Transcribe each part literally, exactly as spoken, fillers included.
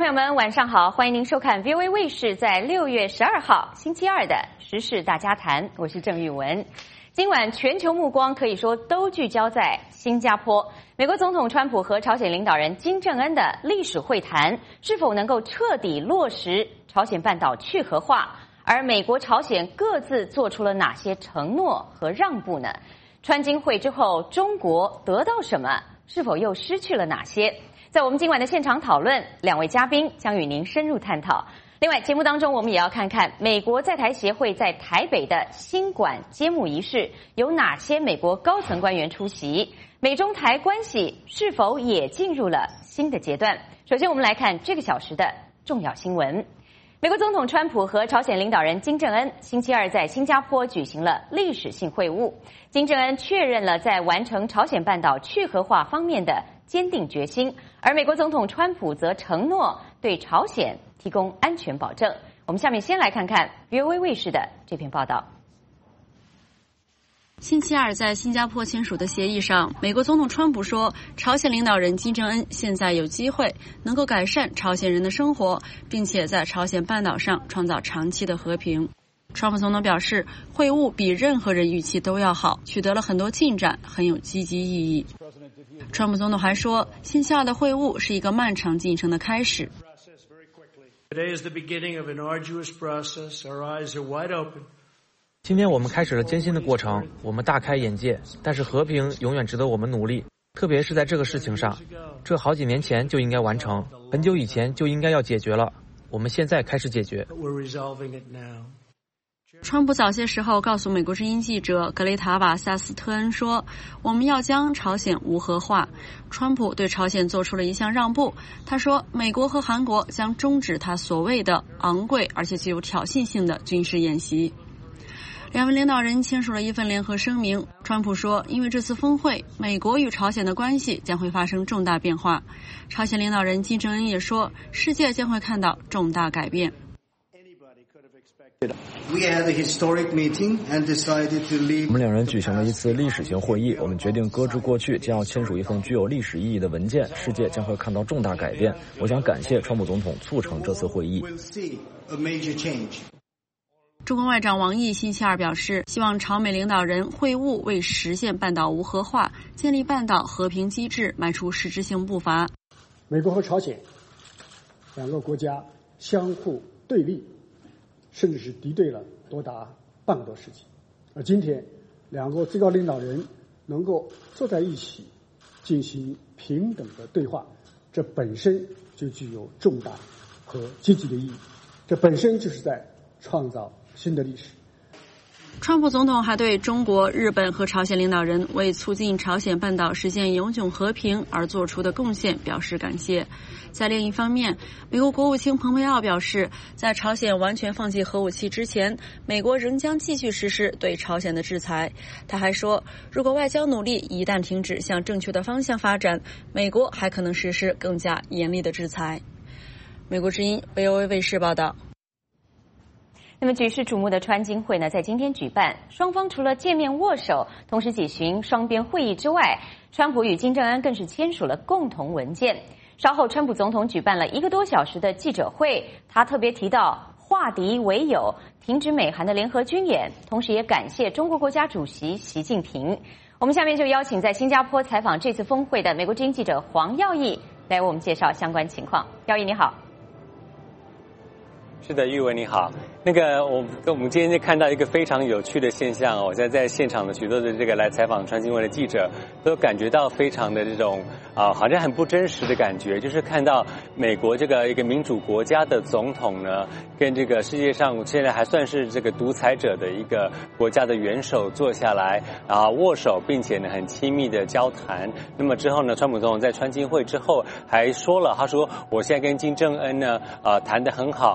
朋友们，晚上好，欢迎您收看 V O A 卫视在六月十二号星期二的时事大家谈，我是郑玉文。今晚全球目光可以说都聚焦在新加坡，美国总统川普和朝鲜领导人金正恩的历史会谈是否能够彻底落实朝鲜半岛去核化？而美国、朝鲜各自做出了哪些承诺和让步呢？川金会之后，中国得到什么？是否又失去了哪些？在我们今晚的现场讨论，两位嘉宾将与您深入探讨。另外，节目当中我们也要看看美国在台协会在台北的新馆揭幕仪式，有哪些美国高层官员出席？美中台关系是否也进入了新的阶段？首先，我们来看这个小时的重要新闻。美国总统川普和朝鲜领导人金正恩星期二在新加坡举行了历史性会晤。金正恩确认了在完成朝鲜半岛去核化方面的坚定决心，而美国总统川普则承诺对朝鲜提供安全保证。我们下面先来看看 V O A 卫视的这篇报道。 星期二在新加坡签署的协议上，美国总统川普说，朝鲜领导人金正恩现在有机会能够改善朝鲜人的生活，并且在朝鲜半岛上创造长期的和平。川普总统表示，会晤比任何人预期都要好，取得了很多进展，很有积极意义。川普总统还说，星期二的会晤是一个漫长进程的开始。 Today is the beginning of an arduous process. Our eyes are wide open. 今天我们开始了艰辛的过程，我们大开眼界，但是和平永远值得我们努力，特别是在这个事情上，这好几年前就应该完成，很久以前就应该要解决了，我们现在开始解决。 川普早些时候告诉美国之音记者格雷塔瓦萨斯特恩说，我们要将朝鲜无核化。川普对朝鲜做出了一项让步，他说美国和韩国将终止他所谓的昂贵而且具有挑衅性的军事演习。两位领导人签署了一份联合声明。川普说，因为这次峰会，美国与朝鲜的关系将会发生重大变化。朝鲜领导人金正恩也说，世界将会看到重大改变。 我们两人举行了一次历史性会议，我们决定搁置过去，将要签署一份具有历史意义的文件，世界将会看到重大改变。我想感谢川普总统促成这次会议。 中国外长王毅星期二表示，希望朝美领导人会晤为实现半岛无核化、建立半岛和平机制迈出实质性步伐。 美国和朝鲜两个国家相互对立，甚至是敌对了多达半个多世纪，而今天两个最高领导人能够坐在一起进行平等的对话，这本身就具有重大和积极的意义，这本身就是在创造新的历史。 川普总统还对中国、日本和朝鲜领导人为促进朝鲜半岛实现永久和平而做出的贡献表示感谢。在另一方面，美国国务卿蓬佩奥表示，在朝鲜完全放弃核武器之前，美国仍将继续实施对朝鲜的制裁。他还说，如果外交努力一旦停止向正确的方向发展，美国还可能实施更加严厉的制裁。美国之音 V O A 卫视报道。 那么举世瞩目的川金会呢，在今天举办，双方除了见面握手，同时举行双边会议之外，川普与金正恩更是签署了共同文件。稍后，川普总统举办了一个多小时的记者会，他特别提到化敌为友，停止美韩的联合军演，同时也感谢中国国家主席习近平。我们下面就邀请在新加坡采访这次峰会的美国之音记者黄耀义来为我们介绍相关情况。耀义你好。 是的，玉文你好。那个我我们今天就看到一个非常有趣的现象哦，我在在现场的许多的这个来采访川金会的记者都感觉到非常的这种啊、呃，好像很不真实的感觉，就是看到美国这个一个民主国家的总统呢，跟这个世界上现在还算是这个独裁者的一个国家的元首坐下来啊握手，并且呢很亲密的交谈。那么之后呢，川普总统在川金会之后还说了，他说我现在跟金正恩呢啊、呃、谈得很好，而且我们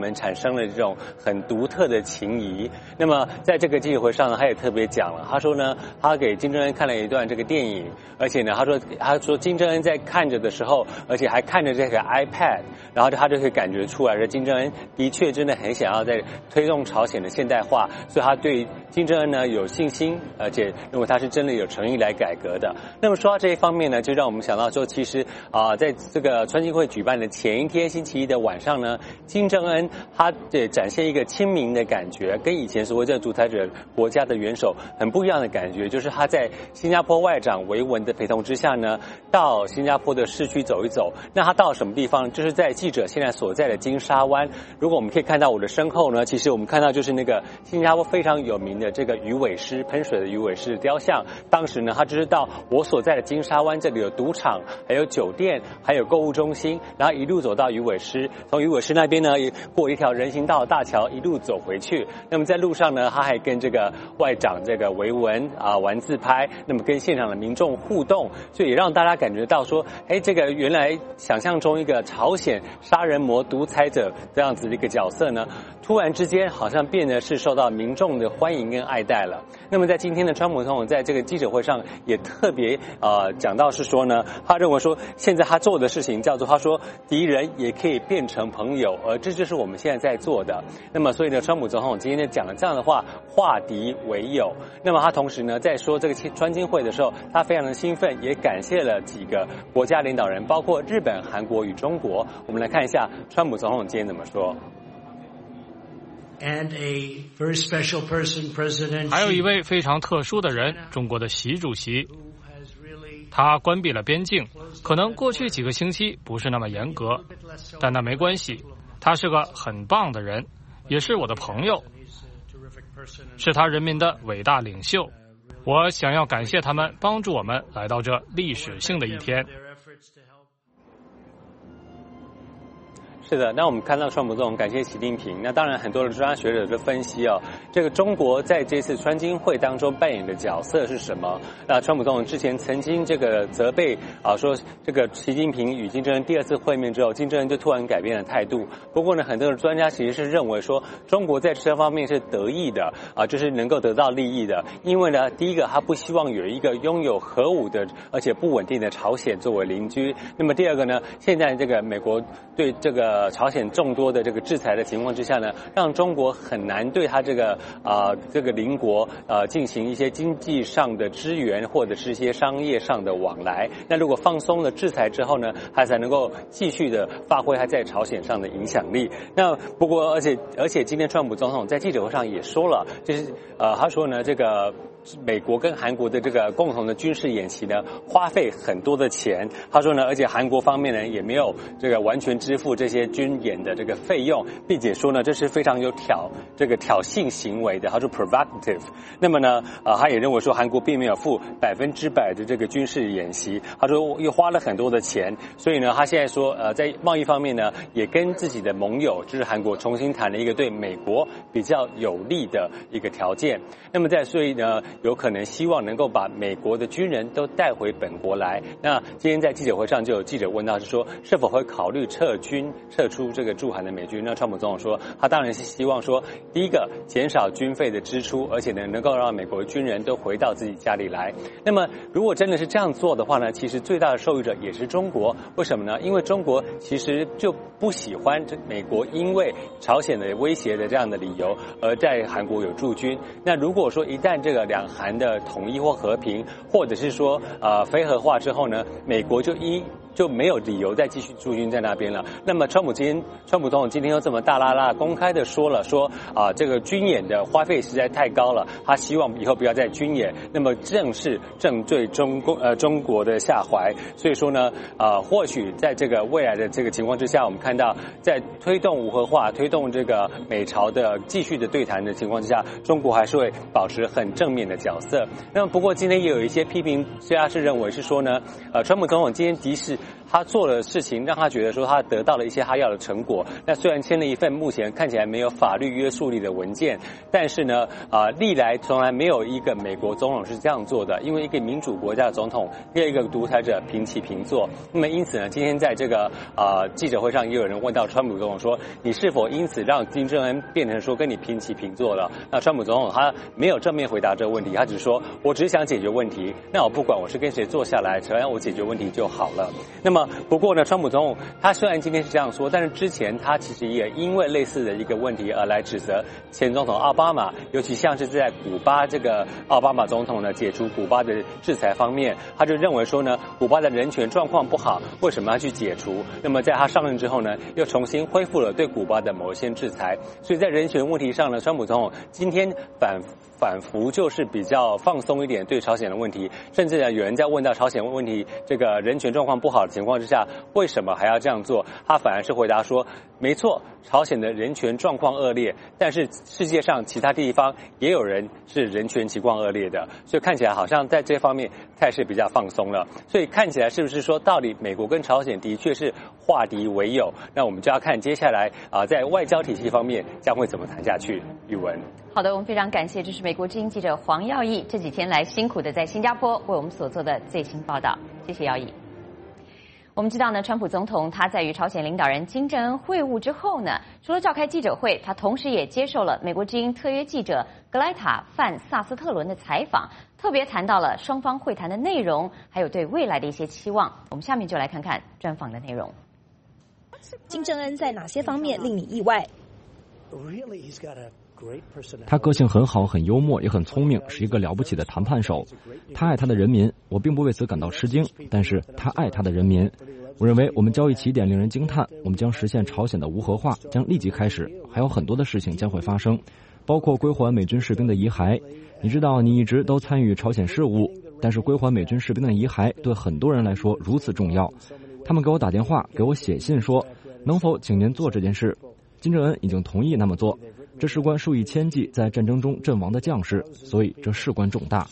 们产生了这种很独特的情谊。那么在这个记者会上呢，他也特别讲了，他说呢，他给金正恩看了一段这个电影，而且呢，他说他说金正恩在看着的时候，而且还看着这个 iPad， 然后他就可以感觉出来，说金正恩的确真的很想要在推动朝鲜的现代化，所以他对金正恩呢有信心，而且认为他是真的有诚意来改革的。那么说到这一方面呢，就让我们想到说，其实啊、呃，在这个川金会举办的前一天星期一的晚上呢，金正恩他也展现一个亲民的感觉，跟以前所谓的独裁者国家的元首很不一样的感觉，就是他在新加坡外长维文的陪同之下呢，到新加坡的市区走一走。那他到什么地方？就是在记者现在所在的金沙湾。如果我们可以看到我的身后呢，其实我们看到就是那个新加坡非常有名的这个鱼尾狮，喷水的鱼尾狮雕像。当时呢，他就是到我所在的金沙湾，这里有赌场，还有酒店，还有购物中心，然后一路走到鱼尾狮，从鱼尾狮那边呢，也过一条人行道大桥，一路走回去。那么在路上呢，他还跟这个外长这个维文啊玩自拍，那么跟现场的民众互动，所以也让大家感觉到说，哎，这个原来想象中一个朝鲜杀人魔独裁者这样子的一个角色呢，突然之间好像变得是受到民众的欢迎跟爱戴了。那么在今天的川普总统在这个记者会上也特别呃讲到是说呢，他认为说现在他做的事情叫做他说敌人也可以变成朋友，而这就是我们现在在做的。那么所以呢，川普总统今天讲了这样的话，化敌为友。那么他同时呢在说这个川金会的时候，他非常的兴奋，也感谢了几个国家领导人，包括日本、韩国与中国。我们来看一下川普总统今天怎么说。 And a very special person, President. 还有一位非常特殊的人，中国的习主席，他关闭了边境，可能过去几个星期不是那么严格，但那没关系，他是个很棒的人，也是我的朋友，是他人民的伟大领袖。我想要感谢他们帮助我们来到这历史性的一天。 是的，那我们看到川普总统感谢习近平。那当然，很多的专家学者就分析哦，这个中国在这次川金会当中扮演的角色是什么？那川普总统之前曾经这个责备啊，说这个习近平与金正恩第二次会面之后，金正恩就突然改变了态度。不过呢，很多的专家其实是认为说，中国在这方面是得意的啊，就是能够得到利益的。因为呢，第一个他不希望有一个拥有核武的而且不稳定的朝鲜作为邻居。那么第二个呢，现在这个美国对这个呃，朝鲜众多的这个制裁的情况之下呢，让中国很难对他这个啊、呃、这个邻国呃进行一些经济上的支援或者是一些商业上的往来。那如果放松了制裁之后呢，他才能够继续的发挥他在朝鲜上的影响力。那不过，而且而且今天川普总统在记者会上也说了，就是呃他说呢，这个美国跟韩国的这个共同的军事演习呢，花费很多的钱。他说呢，而且韩国方面呢也没有这个完全支付这些军演的这个费用，并且说呢这是非常有挑这个挑衅行为的，他说 provocative。那么呢，呃，他也认为说韩国并没有付百分之百的这个军事演习，他说又花了很多的钱，所以呢，他现在说呃在贸易方面呢，也跟自己的盟友就是韩国重新谈了一个对美国比较有利的一个条件。那么在所以呢，有可能希望能够把美国的军人都带回本国来。那今天在记者会上就有记者问到是说，是否会考虑撤军撤出这个驻韩的美军？那川普总统说，他当然是希望说，第一个减少军费的支出，而且呢能够让美国军人都回到自己家里来。那么如果真的是这样做的话呢，其实最大的受益者也是中国。为什么呢？因为中国其实就不喜欢这美国因为朝鲜的威胁的这样的理由而在韩国有驻军。那如果说一旦这个两韩的统一或和平，或者是说呃非核化之后呢，美国就一就没有理由再继续驻军在那边了。那么川普今天川普总统今天又这么大拉拉公开的说了说啊、呃、这个军演的花费实在太高了，他希望以后不要再军演，那么正是正对中国呃中国的下怀。所以说呢呃或许在这个未来的这个情况之下，我们看到在推动无核化推动这个美朝的继续的对谈的情况之下，中国还是会保持很正面的角色。那么不过今天也有一些批评家是认为是说呢呃川普总统今天的是他做了事情，让他觉得说他得到了一些他要的成果。那虽然签了一份目前看起来没有法律约束力的文件，但是呢，啊、呃，历来从来没有一个美国总统是这样做的，因为一个民主国家的总统跟一个独裁者平起平坐。那么因此呢，今天在这个啊、呃、记者会上，也有人问到川普总统说，你是否因此让金正恩变成说跟你平起平坐了？那川普总统他没有正面回答这个问题，他只是说，我只想解决问题，那我不管我是跟谁坐下来，只要我解决问题就好了。那么不过呢，川普总统他虽然今天是这样说，但是之前他其实也因为类似的一个问题而来指责前总统奥巴马，尤其像是在古巴这个奥巴马总统呢解除古巴的制裁方面，他就认为说呢，古巴的人权状况不好，为什么要去解除？那么在他上任之后呢，又重新恢复了对古巴的某一些制裁，所以在人权问题上呢，川普总统今天反反复就是比较放松一点对朝鲜的问题，甚至呢有人在问到朝鲜问题这个人权状况不好的情况之下，为什么还要这样做？他反而是回答说，没错，朝鲜的人权状况恶劣，但是世界上其他地方也有人是人权情况恶劣的，所以看起来好像在这方面态势比较放松了。所以看起来是不是说，到底美国跟朝鲜的确是化敌为友？那我们就要看接下来啊、呃，在外交体系方面将会怎么谈下去。宇文， 好的，我们非常感谢，这是美国之音记者黄耀义这几天来辛苦的在新加坡为我们所做的最新报道，谢谢耀义。我们知道呢，川普总统他在与朝鲜领导人金正恩会晤之后呢，除了召开记者会，他同时也接受了美国之音特约记者格莱塔·范萨斯特伦的采访，特别谈到了双方会谈的内容，还有对未来的一些期望。我们下面就来看看专访的内容。 金正恩在哪些方面令你意外？ 他个性很好，很幽默，也很聪明，是一个了不起的谈判手。他爱他的人民，我并不为此感到吃惊，但是他爱他的人民。我认为我们交易起点令人惊叹，我们将实现朝鲜的无核化，将立即开始，还有很多的事情将会发生，包括归还美军士兵的遗骸。你知道你一直都参与朝鲜事务，但是归还美军士兵的遗骸对很多人来说如此重要。他们给我打电话，给我写信说，能否请您做这件事？金正恩已经同意那么做，这事关数以千计在战争中阵亡的将士，所以这事关重大。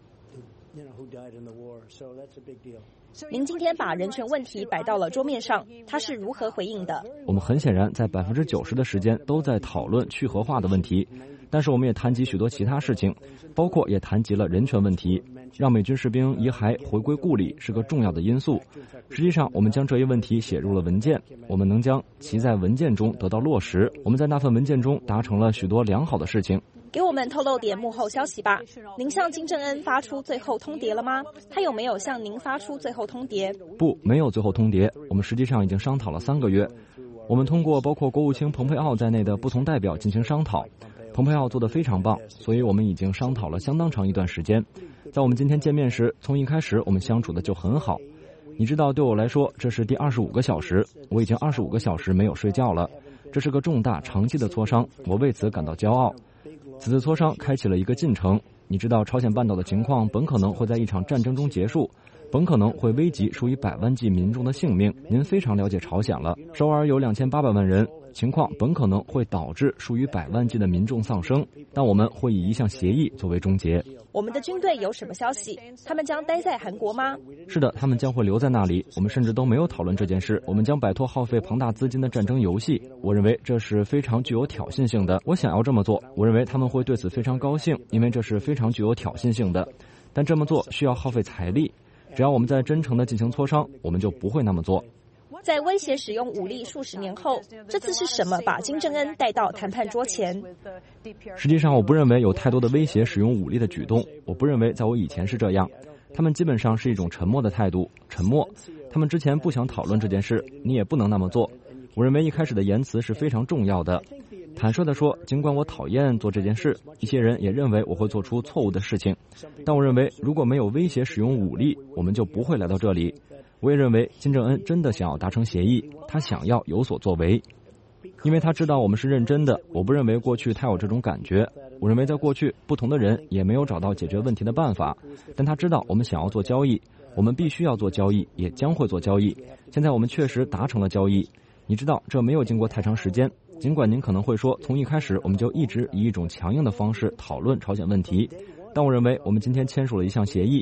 您今天把人权问题摆到了桌面上，他是如何回应的？ 我们很显然在百分之九十的时间都在讨论去核化的问题，但是我们也谈及许多其他事情，包括也谈及了人权问题。让美军士兵遗骸回归故里是个重要的因素。实际上，我们将这一问题写入了文件，我们能将其在文件中得到落实。我们在那份文件中达成了许多良好的事情。 给我们透露点幕后消息吧。您向金正恩发出最后通牒了吗？他有没有向您发出最后通牒？ 不，没有最后通牒。我们实际上已经商讨了三个月。我们通过包括国务卿蓬佩奥在内的不同代表进行商讨。蓬佩奥做得非常棒，所以我们已经商讨了相当长一段时间。在我们今天见面时，从一开始我们相处的就很好。你知道，对我来说，这是第二十五个小时，我已经二十五个小时没有睡觉了。这是个重大长期的磋商，我为此感到骄傲。此次磋商开启了一个进程。你知道，朝鲜半岛的情况本可能会在一场战争中结束，本可能会危及数以百万计民众的性命。您非常了解朝鲜了，首尔有两千八百万人，情况本可能会导致数以百万计的民众丧生，但我们会以一项协议作为终结。 我们的军队有什么消息？他们将待在韩国吗？ 是的，他们将会留在那里。我们甚至都没有讨论这件事。我们将摆脱耗费庞大资金的战争游戏。我认为这是非常具有挑衅性的。我想要这么做。我认为他们会对此非常高兴，因为这是非常具有挑衅性的。但这么做需要耗费财力。只要我们在真诚地进行磋商，我们就不会那么做。 在威胁使用武力数十年后，这次是什么把金正恩带到谈判桌前？ 实际上，我不认为有太多的威胁使用武力的举动。我不认为在我以前是这样。他们基本上是一种沉默的态度，沉默。他们之前不想讨论这件事，你也不能那么做。我认为一开始的言辞是非常重要的。坦率地说，尽管我讨厌做这件事，一些人也认为我会做出错误的事情，但我认为如果没有威胁使用武力，我们就不会来到这里。我也认为金正恩真的想要达成协议，他想要有所作为，因为他知道我们是认真的。我不认为过去他有这种感觉，我认为在过去不同的人也没有找到解决问题的办法，但他知道我们想要做交易，我们必须要做交易，也将会做交易。现在我们确实达成了交易。你知道，这没有经过太长时间，尽管您可能会说从一开始我们就一直以一种强硬的方式讨论朝鲜问题，但我认为我们今天签署了一项协议，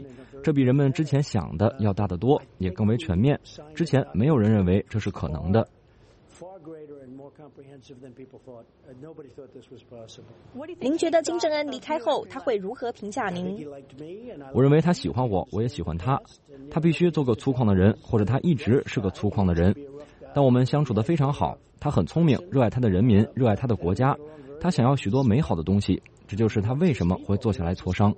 这比人们之前想的要大得多，也更为全面。之前没有人认为这是可能的。 您觉得金正恩离开后，他会如何评价您？ 我认为他喜欢我，我也喜欢他。他必须做个粗犷的人，或者他一直是个粗犷的人。但我们相处得非常好，他很聪明，热爱他的人民，热爱他的国家。他想要许多美好的东西，这就是他为什么会坐下来磋商。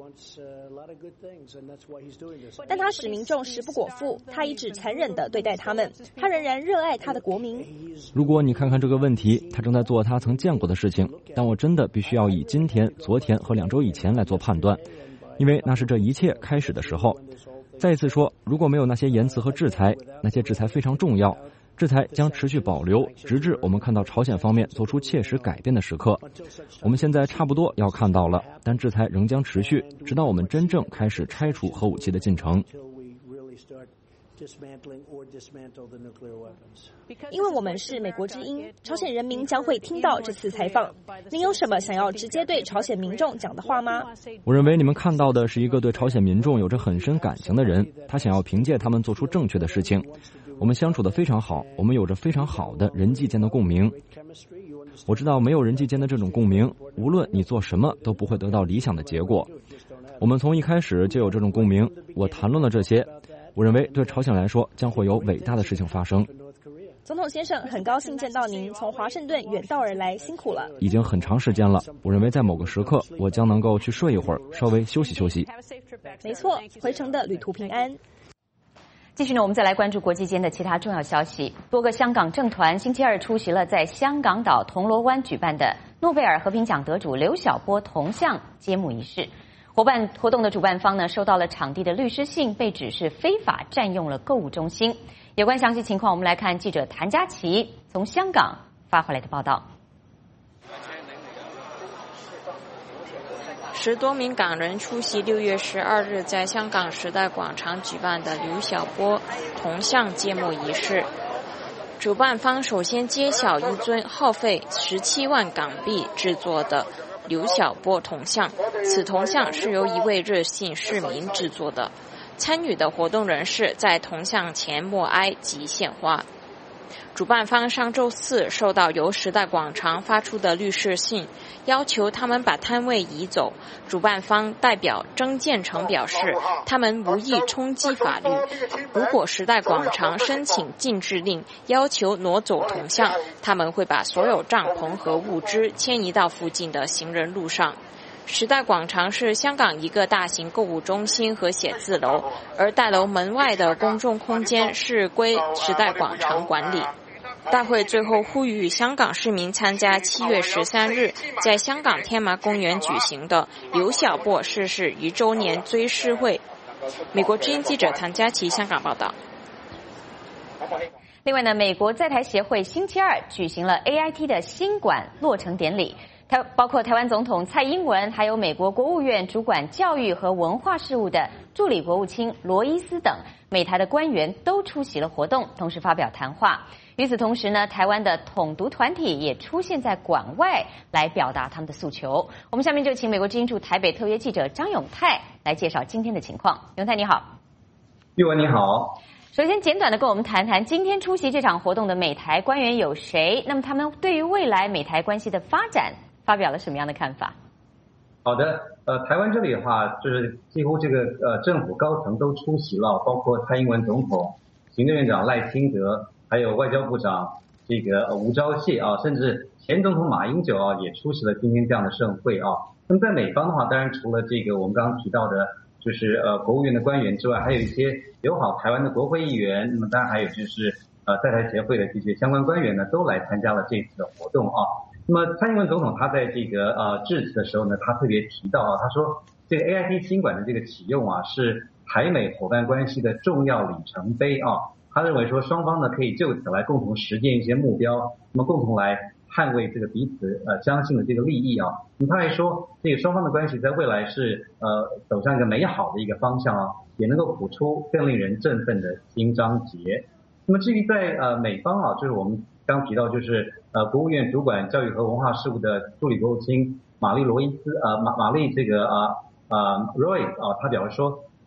但他使民众食不果腹，他一直残忍地对待他们，他仍然热爱他的国民。 如果你看看这个问题，他正在做他曾见过的事情，但我真的必须要以今天、昨天和两周以前来做判断，因为那是这一切开始的时候。再一次说，如果没有那些言辞和制裁，那些制裁非常重要，制裁将持续保留，直至我们看到朝鲜方面做出切实改变的时刻。我们现在差不多要看到了，但制裁仍将持续，直到我们真正开始拆除核武器的进程。 因为我们是美国之音，朝鲜人民将会听到这次采访。您有什么想要直接对朝鲜民众讲的话吗？ 我认为你们看到的是一个对朝鲜民众有着很深感情的人，他想要凭借他们做出正确的事情。我们相处得非常好，我们有着非常好的人际间的共鸣。我知道没有人际间的这种共鸣，无论你做什么都不会得到理想的结果。我们从一开始就有这种共鸣，我谈论了这些。我认为对朝鲜来说将会有伟大的事情发生。 总统先生，很高兴见到您，从华盛顿远道而来，辛苦了。 已经很长时间了，我认为在某个时刻我将能够去睡一会儿，稍微休息休息。 没错，回程的旅途平安。 继续呢，我们再来关注国际间的其他重要消息。多个香港政团星期二出席了在香港岛铜锣湾举办的诺贝尔和平奖得主刘晓波铜像揭幕仪式。活办活动的主办方呢，收到了场地的律师信，被指是非法占用了购物中心。有关详细情况，我们来看记者谭佳琪从香港发回来的报道。 十多名港人出席六月十二日在香港时代广场举办的刘晓波铜像揭幕仪式。主办方首先揭晓一尊耗费十七万港币制作的刘晓波铜像，此铜像是由一位热心市民制作的。参与的活动人士在铜像前默哀及献花。主办方上周四收到由时代广场发出的律师信，要求他们把摊位移走。主办方代表曾建成表示，他们无意冲击法律。如果时代广场申请禁制令，要求挪走铜像，他们会把所有帐篷和物资迁移到附近的行人路上。时代广场是香港一个大型购物中心和写字楼，而大楼门外的公众空间是归时代广场管理。大会最后呼吁香港市民参加七月十三日在香港天马公园举行的刘晓波逝世一周年追思会。美国之音记者谭佳琪香港报道。 另外呢，美国在台协会星期二举行了 A I T 的新馆落成典礼。台包括台湾总统蔡英文，还有美国国务院主管教育和文化事务的助理国务卿罗伊斯等美台的官员都出席了活动，同时发表谈话。与此同时呢，台湾的统独团体也出现在馆外来表达他们的诉求。我们下面就请美国之音驻台北特约记者张永泰来介绍今天的情况。永泰你好。 玉文你好。 首先简短的跟我们谈谈今天出席这场活动的美台官员有谁，那么他们对于未来美台关系的发展发表了什么样的看法？ 好的，呃，台湾这里的话，就是几乎这个呃政府高层都出席了，包括蔡英文总统、行政院长赖清德，还有外交部长这个呃吴钊燮啊，甚至前总统马英九啊也出席了今天这样的盛会啊。那么在美方的话，当然除了这个我们刚刚提到的，就是呃国务院的官员之外，还有一些友好台湾的国会议员，那么当然还有就是呃在台协会的这些相关官员呢，都来参加了这次的活动啊。那么蔡英文总统他在这个呃致辞的时候呢，他特别提到啊，他说这个 A I T 新馆的这个启用啊，是台美伙伴关系的重要里程碑啊。他认为说双方呢可以就此来共同实践一些目标，那么共同来捍卫这个彼此呃相信的这个利益啊。那么他还说，这个双方的关系在未来是呃走向一个美好的一个方向啊，也能够谱出更令人振奋的新章节。那么至于在呃美方啊，就是我们刚提到就是呃国务院主管教育和文化事务的助理国务卿玛丽罗伊斯呃玛玛丽这个啊啊 Roy 啊，他表示说，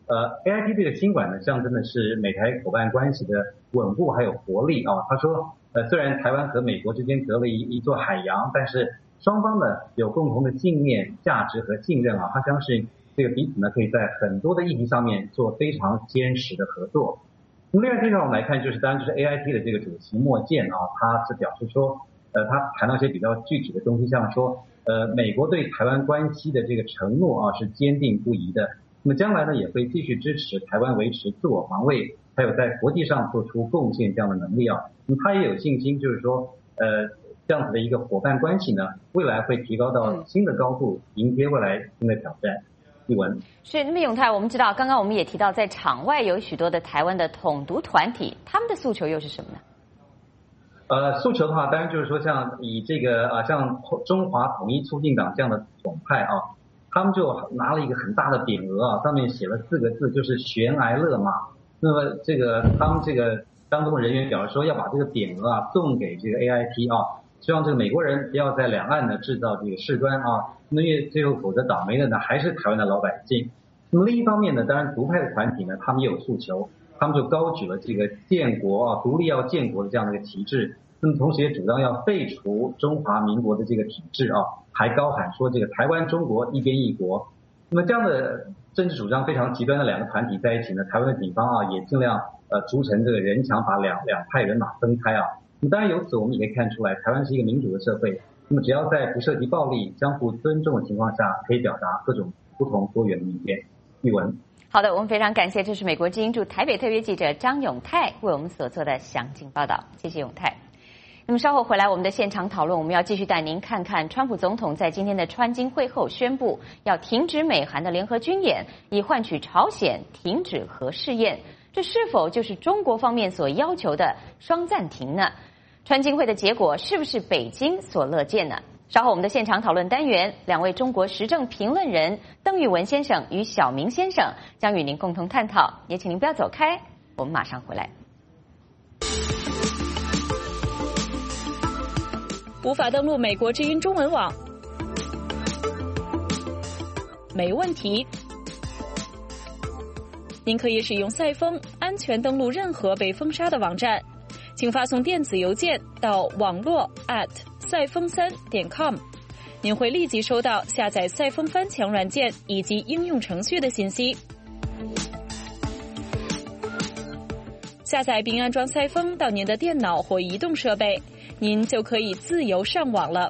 呃 A I T 这个新馆呢，象征的是美台伙伴关系的稳固还有活力啊。他说，呃，虽然台湾和美国之间隔了一一座海洋，但是双方呢有共同的信念、价值和信任啊，他相信这个彼此呢可以在很多的议题上面做非常坚实的合作。那么另外这上我们来看，就是当然就是 A I T 的这个主席莫健啊，他是表示说，呃，他谈到一些比较具体的东西，像说，呃，美国对台湾关系的这个承诺啊是坚定不移的。那么将来呢，也会继续支持台湾维持自我防卫，还有在国际上做出贡献这样的能力啊。那么他也有信心，就是说，呃，这样子的一个伙伴关系呢，未来会提高到新的高度，迎接未来新的挑战。一文是，那么永泰，我们知道，刚刚我们也提到，在场外有许多的台湾的统独团体，他们的诉求又是什么呢？ 呃，诉求的话，当然就是说，像以这个啊，像中华统一促进党这样的统派啊。他们就拿了一个很大的匾额啊，上面写了四个字，就是悬崖勒马。那么这个他们这个当中人员表示说，要把这个匾额啊送给这个 A I T 啊，希望这个美国人不要在两岸呢制造这个事端啊，那因为最后否则倒霉的呢还是台湾的老百姓。那么另一方面呢，当然独派的团体呢，他们也有诉求，他们就高举了这个建国啊，独立要建国的这样的一个旗帜。那么同时也主张要废除中华民国的这个体制啊，还高喊说这个台湾中国一边一国。那么这样的政治主张非常极端的两个团体在一起呢，台湾的警方啊也尽量呃筑成这个人墙，把两两派人马分开啊。那么当然由此我们也可以看出来，台湾是一个民主的社会。那么只要在不涉及暴力、相互尊重的情况下，可以表达各种不同多元的意见。译文。 好的，我们非常感谢，这是美国之音驻台北特约记者张永泰为我们所做的详尽报道，谢谢永泰。那么稍后回来我们的现场讨论，我们要继续带您看看川普总统在今天的川金会后宣布要停止美韩的联合军演，以换取朝鲜停止核试验，这是否就是中国方面所要求的双暂停呢？川金会的结果是不是北京所乐见呢？稍后我们的现场讨论单元，两位中国时政评论人邓玉文先生与小明先生将与您共同探讨，也请您不要走开，我们马上回来。 无法登录美国之音中文网？没问题，您可以使用赛风安全登录任何被封杀的网站，请发送电子邮件到网络 at 赛风三点 com， 您会立即收到下载赛风翻墙软件以及应用程序的信息。下载并安装赛风到您的电脑或移动设备，您就可以自由上网了。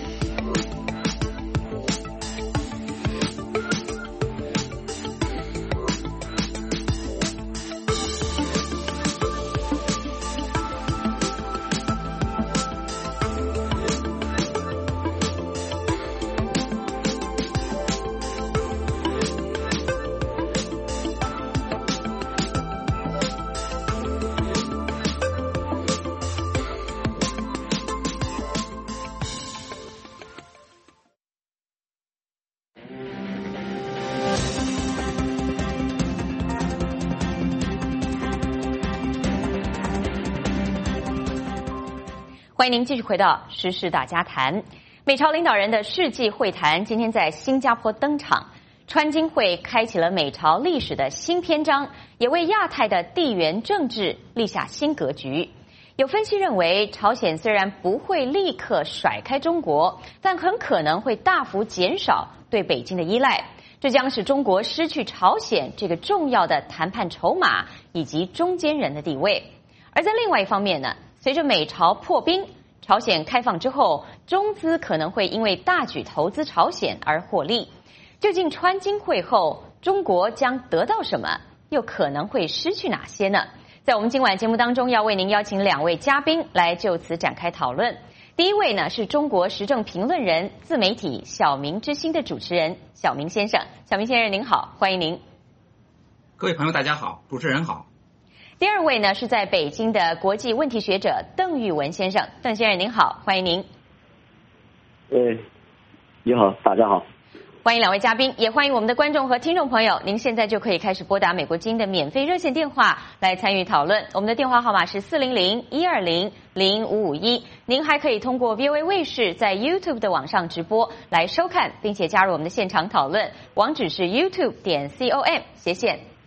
欢迎您继续回到时事大家谈。美朝领导人的世纪会谈今天在新加坡登场，川金会开启了美朝历史的新篇章，也为亚太的地缘政治立下新格局。有分析认为，朝鲜虽然不会立刻甩开中国，但很可能会大幅减少对北京的依赖，这将使中国失去朝鲜这个重要的谈判筹码以及中间人的地位。而在另外一方面呢，随着美朝破冰，朝鲜开放之后，中资可能会因为大举投资朝鲜而获利。究竟川金会后，中国将得到什么，又可能会失去哪些呢？在我们今晚节目当中，要为您邀请两位嘉宾来就此展开讨论。第一位呢是中国时政评论人、自媒体小明之星的主持人小明先生。小明先生您好，欢迎您。 各位朋友大家好，主持人好。 第二位呢是在北京的国际问题学者邓玉文先生，邓先生您好，欢迎您。 呃，你好，大家好。 欢迎两位嘉宾，也欢迎我们的观众和听众朋友，您现在就可以开始拨打美国之音的免费热线电话来参与讨论。我们的电话号码是四零零一二零零五五一，您还可以通过 V O A 卫视在 YouTube 的网上直播来收看，并且加入我们的现场讨论，网址是 YouTube 点 com 斜线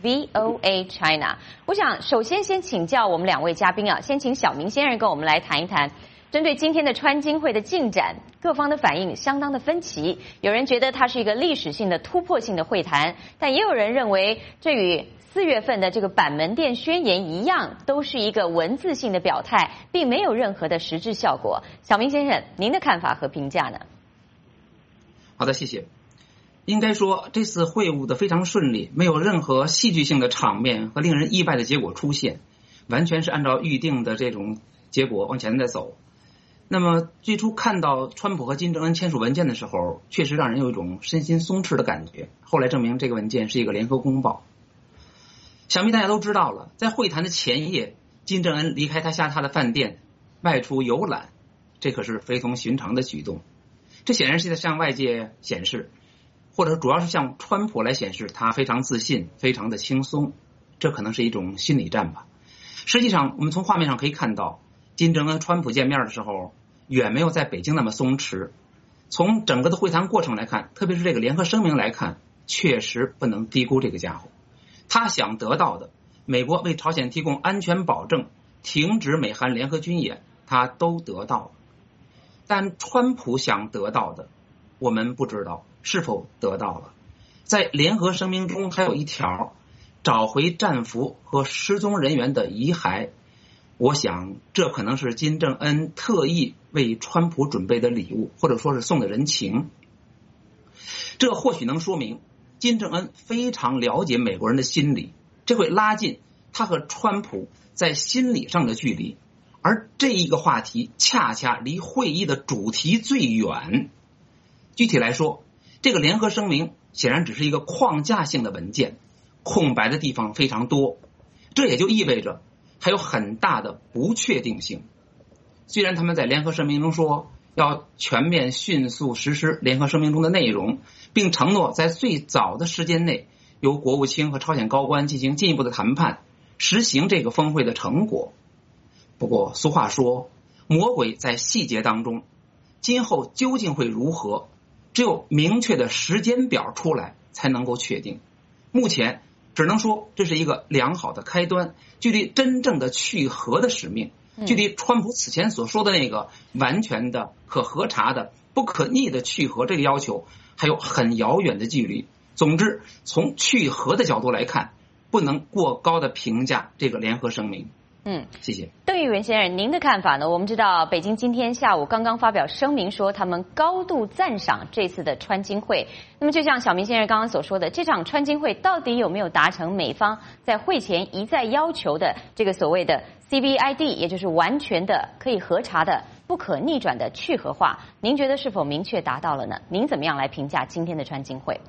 V O A China。我想首先先请教我们两位嘉宾啊，先请小明先生跟我们来谈一谈。针对今天的川金会的进展，各方的反应相当的分歧。有人觉得它是一个历史性的突破性的会谈，但也有人认为这与四月份的这个板门店宣言一样，都是一个文字性的表态，并没有任何的实质效果。小明先生，您的看法和评价呢？ 好的，谢谢。应该说这次会晤的非常顺利，没有任何戏剧性的场面和令人意外的结果出现，完全是按照预定的这种结果往前在走。那么最初看到川普和金正恩签署文件的时候，确实让人有一种身心松弛的感觉。后来证明这个文件是一个联合公报。想必大家都知道了，在会谈的前夜，金正恩离开他下榻的饭店，外出游览，这可是非同寻常的举动。这显然是在向外界显示，或者主要是向川普来显示他非常自信，非常的轻松。这可能是一种心理战吧。实际上我们从画面上可以看到，金正恩川普见面的时候远没有在北京那么松弛。从整个的会谈过程来看，特别是这个联合声明来看，确实不能低估这个家伙。他想得到的，美国为朝鲜提供安全保证，停止美韩联合军演，他都得到了。但川普想得到的，我们不知道是否得到了。在联合声明中还有一条，找回战俘和失踪人员的遗骸。我想这可能是金正恩特意为川普准备的礼物，或者说是送的人情。这或许能说明金正恩非常了解美国人的心理，这会拉近他和川普在心理上的距离。而这一个话题恰恰离会议的主题最远。具体来说，这个联合声明显然只是一个框架性的文件，空白的地方非常多，这也就意味着还有很大的不确定性。虽然他们在联合声明中说要全面迅速实施联合声明中的内容，并承诺在最早的时间内由国务卿和朝鲜高官进行进一步的谈判，实行这个峰会的成果。不过俗话说，魔鬼在细节当中，今后究竟会如何，只有明确的时间表出来才能够确定。目前只能说这是一个良好的开端，距离真正的去核的使命，距离川普此前所说的那个完全的可核查的不可逆的去核这个要求还有很遥远的距离。总之从去核的角度来看，不能过高的评价这个联合声明。嗯，谢谢。 邓玉文先生，您的看法呢？我们知道北京今天下午刚刚发表声明说，他们高度赞赏这次的川金会。那么就像小明先生刚刚所说的，这场川金会到底有没有达成美方在会前一再要求的这个所谓的 C V I D， 也就是完全的可以核查的不可逆转的去核化？您觉得是否明确达到了呢？您怎么样来评价今天的川金会？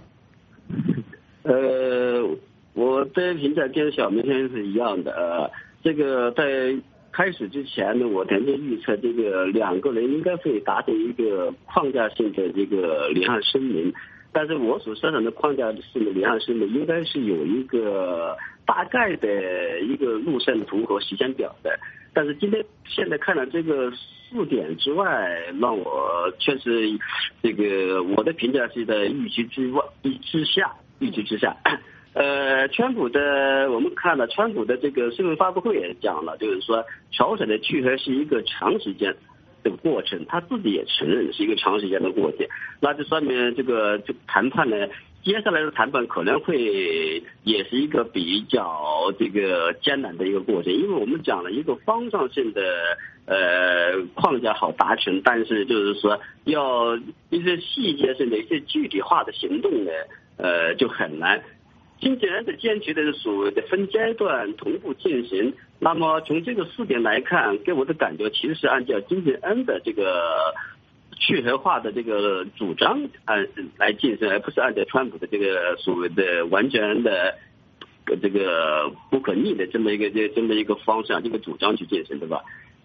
呃，我的评价跟小明先生是一样的。呃这个在开始之前呢，我曾经预测这个两个人应该会达成一个框架性的这个联合声明，但是我所设想的框架性的联合声明应该是有一个大概的一个路线图和时间表的。但是今天现在看了这个四点之外，让我确实这个我的评价是在预期之外之下，预期之下。呃，川普的我们看了川普的这个新闻发布会也讲了，就是说朝鲜的去核是一个长时间的过程，他自己也承认是一个长时间的过程。那这说明这个这谈判呢，接下来的谈判可能会也是一个比较这个艰难的一个过程，因为我们讲了一个方向性的呃框架好达成，但是就是说要一些细节性的一些具体化的行动呢，呃就很难。金正恩的坚持的是所谓的分阶段同步进行。那么从这个四点来看，给我的感觉其实是按照金正恩的这个去核化的这个主张按来进行，而不是按照川普的这个所谓的完全的这个不可逆的这么一个这这么一个方向这个主张去进行，对吧？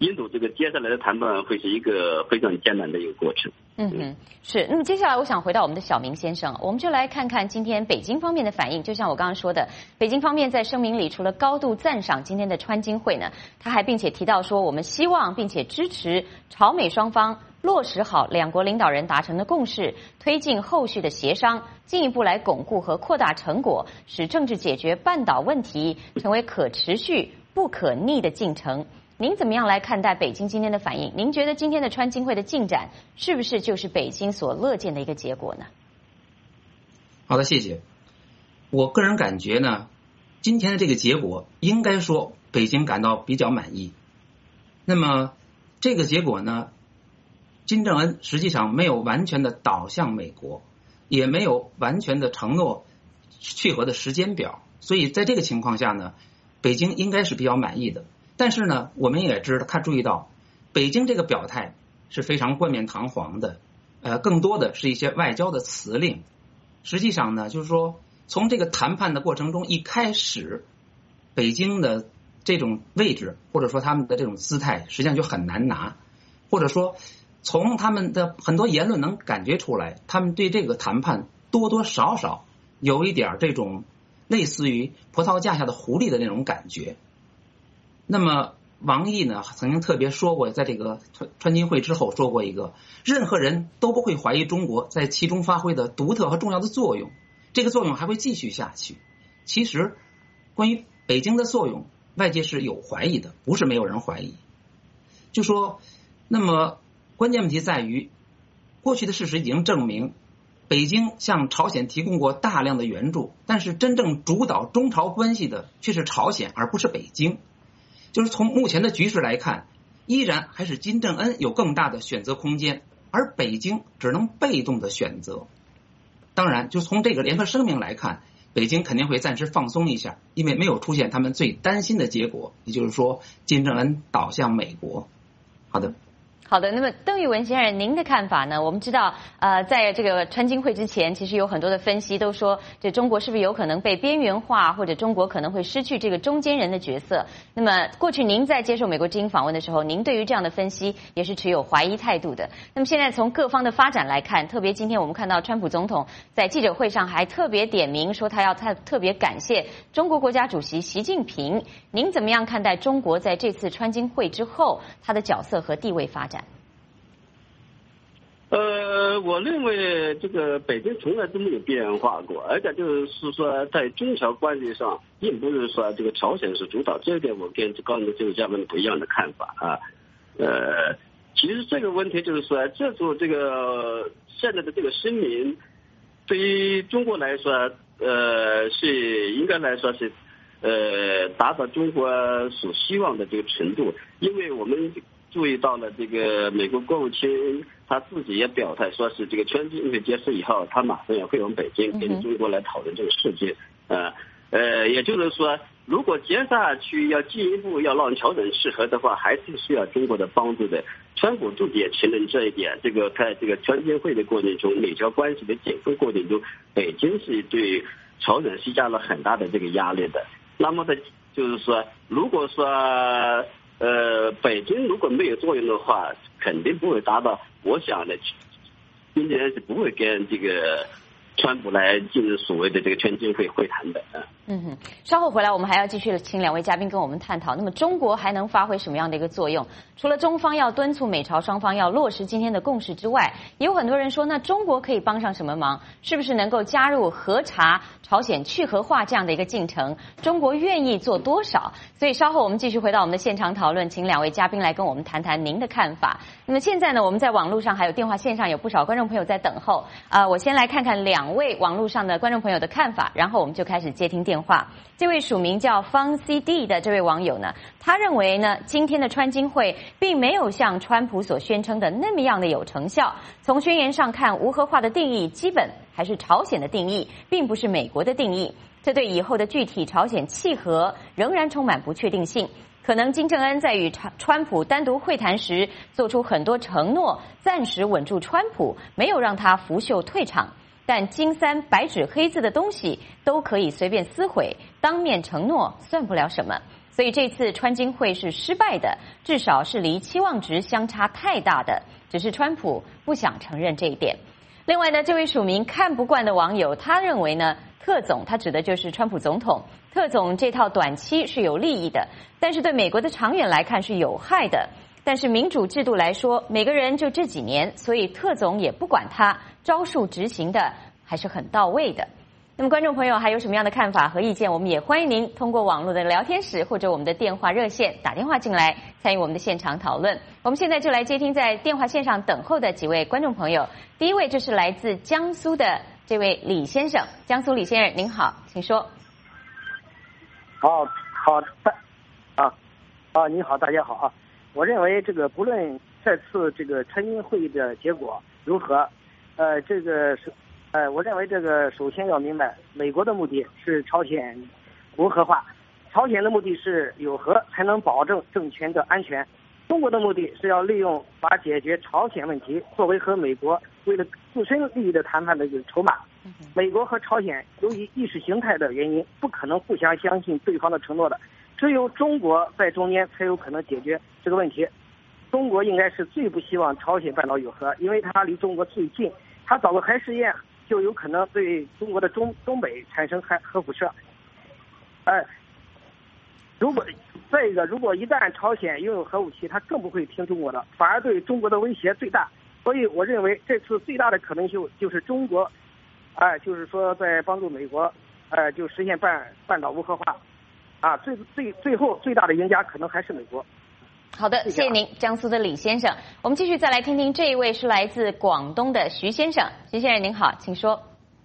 印度这个接下来的谈判会是一个非常艰难的一个过程。 嗯哼，是。那么接下来我想回到我们的小明先生，我们就来看看今天北京方面的反应。就像我刚刚说的，北京方面在声明里除了高度赞赏今天的川金会呢，他还并且提到说，我们希望并且支持朝美双方落实好两国领导人达成的共识，推进后续的协商，进一步来巩固和扩大成果，使政治解决半岛问题成为可持续不可逆的进程。您怎么样来看待北京今天的反应？您觉得今天的川金会的进展是不是就是北京所乐见的一个结果呢？ 好的，谢谢。我个人感觉呢，今天的这个结果应该说北京感到比较满意。那么这个结果呢，金正恩实际上没有完全的倒向美国，也没有完全的承诺去核的时间表，所以在这个情况下呢，北京应该是比较满意的。但是呢，我们也知道，看注意到，北京这个表态是非常冠冕堂皇的，呃，更多的是一些外交的辞令。实际上呢，就是说，从这个谈判的过程中一开始，北京的这种位置或者说他们的这种姿态，实际上就很难拿，或者说从他们的很多言论能感觉出来，他们对这个谈判多多少少有一点这种类似于葡萄架下的狐狸的那种感觉。那么王毅呢曾经特别说过，在这个川川金会之后说过一个，任何人都不会怀疑中国在其中发挥的独特和重要的作用，这个作用还会继续下去。其实关于北京的作用，外界是有怀疑的，不是没有人怀疑。就说那么关键问题在于，过去的事实已经证明，北京向朝鲜提供过大量的援助，但是真正主导中朝关系的却是朝鲜，而不是北京。就是从目前的局势来看，依然还是金正恩有更大的选择空间，而北京只能被动的选择。当然，就从这个联合声明来看，北京肯定会暂时放松一下，因为没有出现他们最担心的结果，也就是说金正恩倒向美国。好的。 好的，那么邓玉文先生，您的看法呢？我们知道，呃，在这个川金会之前，其实有很多的分析都说，这中国是不是有可能被边缘化，或者中国可能会失去这个中间人的角色。那么，过去您在接受美国之音访问的时候，您对于这样的分析也是持有怀疑态度的。那么现在从各方的发展来看，特别今天我们看到川普总统在记者会上还特别点名说，他要特特别感谢中国国家主席习近平。您怎么样看待中国在这次川金会之后他的角色和地位发展？ 呃，我认为这个北京从来都没有边缘化过，而且就是说在中朝关系上，并不是说这个朝鲜是主导，这一点我跟刚才这个嘉宾不一样的看法啊。呃，其实这个问题就是说，这种这个现在的这个声明，对于中国来说，呃，是应该来说是呃达到中国所希望的这个程度，因为我们注意到了这个美国国务卿他自己也表态，说是这个川金会结束以后，他马上要会往北京跟中国来讨论这个事情。呃呃，也就是说，如果接下去要进一步要让朝鲜适合的话，还是需要中国的帮助的。川普自己也承认这一点，这个在这个川金会的过程中，美朝关系的紧绷过程中，北京是对朝鲜施加了很大的这个压力的。那么的就是说，如果说呃，北京如果没有作用的话，肯定不会达到。我想的，今天是不会跟这个川普来进行所谓的这个川金会会谈的。 嗯哼，稍后回来我们还要继续请两位嘉宾跟我们探讨。那么中国还能发挥什么样的一个作用？除了中方要敦促美朝双方要落实今天的共识之外，也有很多人说，那中国可以帮上什么忙？是不是能够加入核查朝鲜去核化这样的一个进程？中国愿意做多少？所以稍后我们继续回到我们的现场讨论，请两位嘉宾来跟我们谈谈您的看法。那么现在呢，我们在网络上还有电话线上有不少观众朋友在等候。啊、呃，我先来看看两位网络上的观众朋友的看法，然后我们就开始接听电话。这位署名叫方 C D 的这位网友呢，他认为呢，今天的川金会并没有像川普所宣称的那么样的有成效。从宣言上看，无核化的定义基本还是朝鲜的定义，并不是美国的定义。这对以后的具体朝鲜契合仍然充满不确定性。可能金正恩在与川普单独会谈时做出很多承诺，暂时稳住川普，没有让他拂袖退场。但金三白纸黑字的东西都可以随便撕毁，当面承诺算不了什么。 所以这次川金会是失败的，至少是离期望值相差太大的，只是川普不想承认这一点。另外呢，这位署名看不惯的网友，他认为呢，特总他指的就是川普总统，特总这套短期是有利益的，但是对美国的长远来看是有害的。但是民主制度来说，每个人就这几年，所以特总也不管他，招数执行的还是很到位的。那么观众朋友还有什么样的看法和意见，我们也欢迎您通过网络的聊天室或者我们的电话热线打电话进来参与我们的现场讨论。我们现在就来接听在电话线上等候的几位观众朋友。第一位就是来自江苏的这位李先生，江苏李先生您好，请说。 好好的啊啊，你好，大家好啊。我认为这个不论这次这个川金会议的结果如何，呃，这个是。呃，我认为这个首先要明白，美国的目的是朝鲜无核化，朝鲜的目的是有核才能保证政权的安全，中国的目的是要利用把解决朝鲜问题作为和美国为了自身利益的谈判的一个筹码。美国和朝鲜由于意识形态的原因，不可能互相相信对方的承诺的，只有中国在中间才有可能解决这个问题。中国应该是最不希望朝鲜半岛有核，因为它离中国最近，它搞个核试验就有可能对中国的中东北产生核核辐射。哎，如果再一个，如果一旦朝鲜拥有核武器，它更不会听中国的，反而对中国的威胁最大。所以我认为这次最大的可能性就是中国，哎，就是说在帮助美国，哎，就实现半半岛无核化，啊，最最最后最大的赢家可能还是美国。 好的，谢谢您，江苏的李先生。我们继续再来听听这一位是来自广东的徐先生。徐先生您好，请说。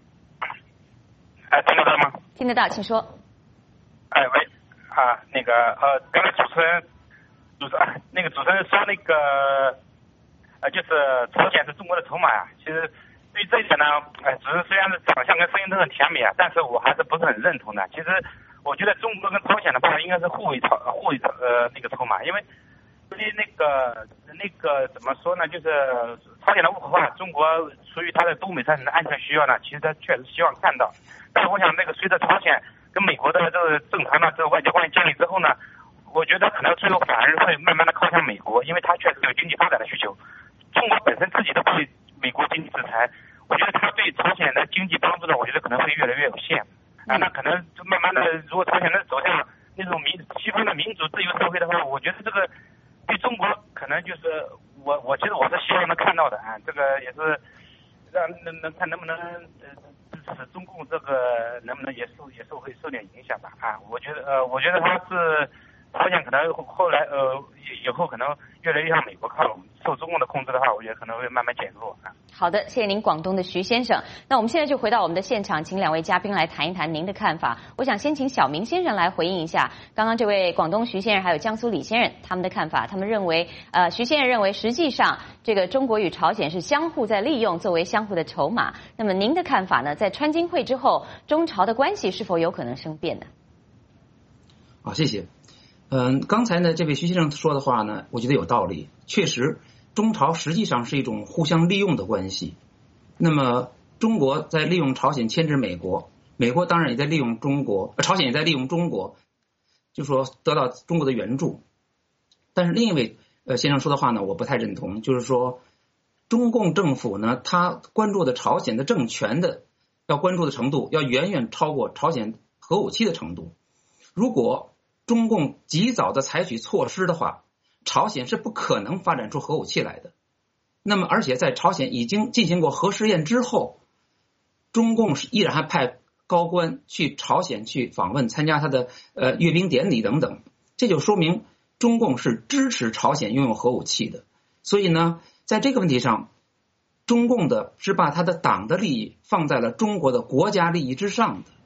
哎，听得到吗？ 听得到，请说。 哎喂，啊，那个呃，刚才主持人，主持人那个主持人说那个，呃，就是朝鲜是中国的筹码呀。其实对于这一点呢，哎、呃，主持人虽然是长相跟声音都很甜美啊，但是我还是不是很认同的。其实我觉得中国跟朝鲜的话应该是互为筹互为呃那个筹码，因为。对于那个那个怎么说呢？就是朝鲜的无核化，中国出于它的东北三省的安全需要呢，其实它确实希望看到。但是我想，那个随着朝鲜跟美国的这个正常的这个外交关系建立之后呢，我觉得可能最后反而会慢慢的靠向美国，因为它确实有经济发展的需求。中国本身自己都被美国经济制裁，我觉得它对朝鲜的经济帮助呢，我觉得可能会越来越有限。啊，那可能就慢慢的，如果朝鲜能走向那种民西方的民主自由社会的话，我觉得这个。对中国可能就是我，我其实我是希望能看到的啊，这个也是让能能看能不能呃支持中共这个能不能也受也受会受点影响吧啊，我觉得呃我觉得他是朝鲜可能后来呃以后可能越来越向美国靠拢，受中共的控制的话，我觉得可能会慢慢减弱啊。 好的，谢谢您，广东的徐先生。那我们现在就回到我们的现场，请两位嘉宾来谈一谈您的看法。我想先请小明先生来回应一下刚刚这位广东徐先生还有江苏李先生他们的看法。他们认为，呃，徐先生认为实际上这个中国与朝鲜是相互在利用，作为相互的筹码。那么您的看法呢？在川金会之后，中朝的关系是否有可能生变呢？ 好，谢谢。嗯，刚才呢，这位徐先生说的话呢，我觉得有道理。确实，中朝实际上是一种互相利用的关系。那么，中国在利用朝鲜牵制美国，美国当然也在利用中国，呃，朝鲜也在利用中国，就说得到中国的援助。但是另一位呃先生说的话呢，我不太认同，就是说，中共政府呢，他关注的朝鲜的政权的要关注的程度，要远远超过朝鲜核武器的程度。如果中共及早的采取措施的话，朝鲜是不可能发展出核武器来的。那么，而且在朝鲜已经进行过核试验之后，中共是依然还派高官去朝鲜去访问，参加他的呃阅兵典礼等等，这就说明中共是支持朝鲜拥有核武器的。所以呢，在这个问题上，中共的是把他的党的利益放在了中国的国家利益之上的。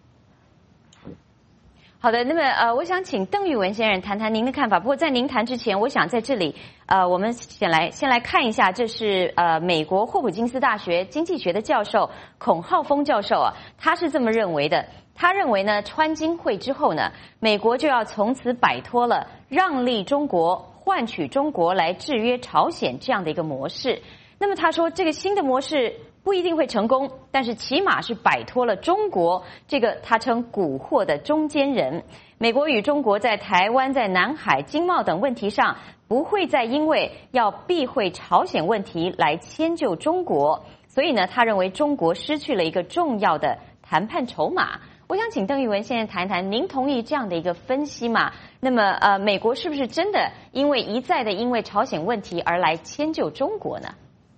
好的，那么呃，我想请邓玉文先生谈谈您的看法。不过在您谈之前，我想在这里呃，我们先来先来看一下，这是呃美国霍普金斯大学经济学的教授孔浩峰教授啊，他是这么认为的。他认为呢，川金会之后呢，美国就要从此摆脱了让利中国、换取中国来制约朝鲜这样的一个模式。那么他说，这个新的模式不一定会成功，但是起码是摆脱了中国这个他称蛊惑的中间人。美国与中国在台湾、在南海、经贸等问题上，不会再因为要避讳朝鲜问题来迁就中国，所以呢，他认为中国失去了一个重要的谈判筹码。我想请邓玉文现在谈谈，您同意这样的一个分析吗？那么，呃，美国是不是真的因为一再的因为朝鲜问题而来迁就中国呢？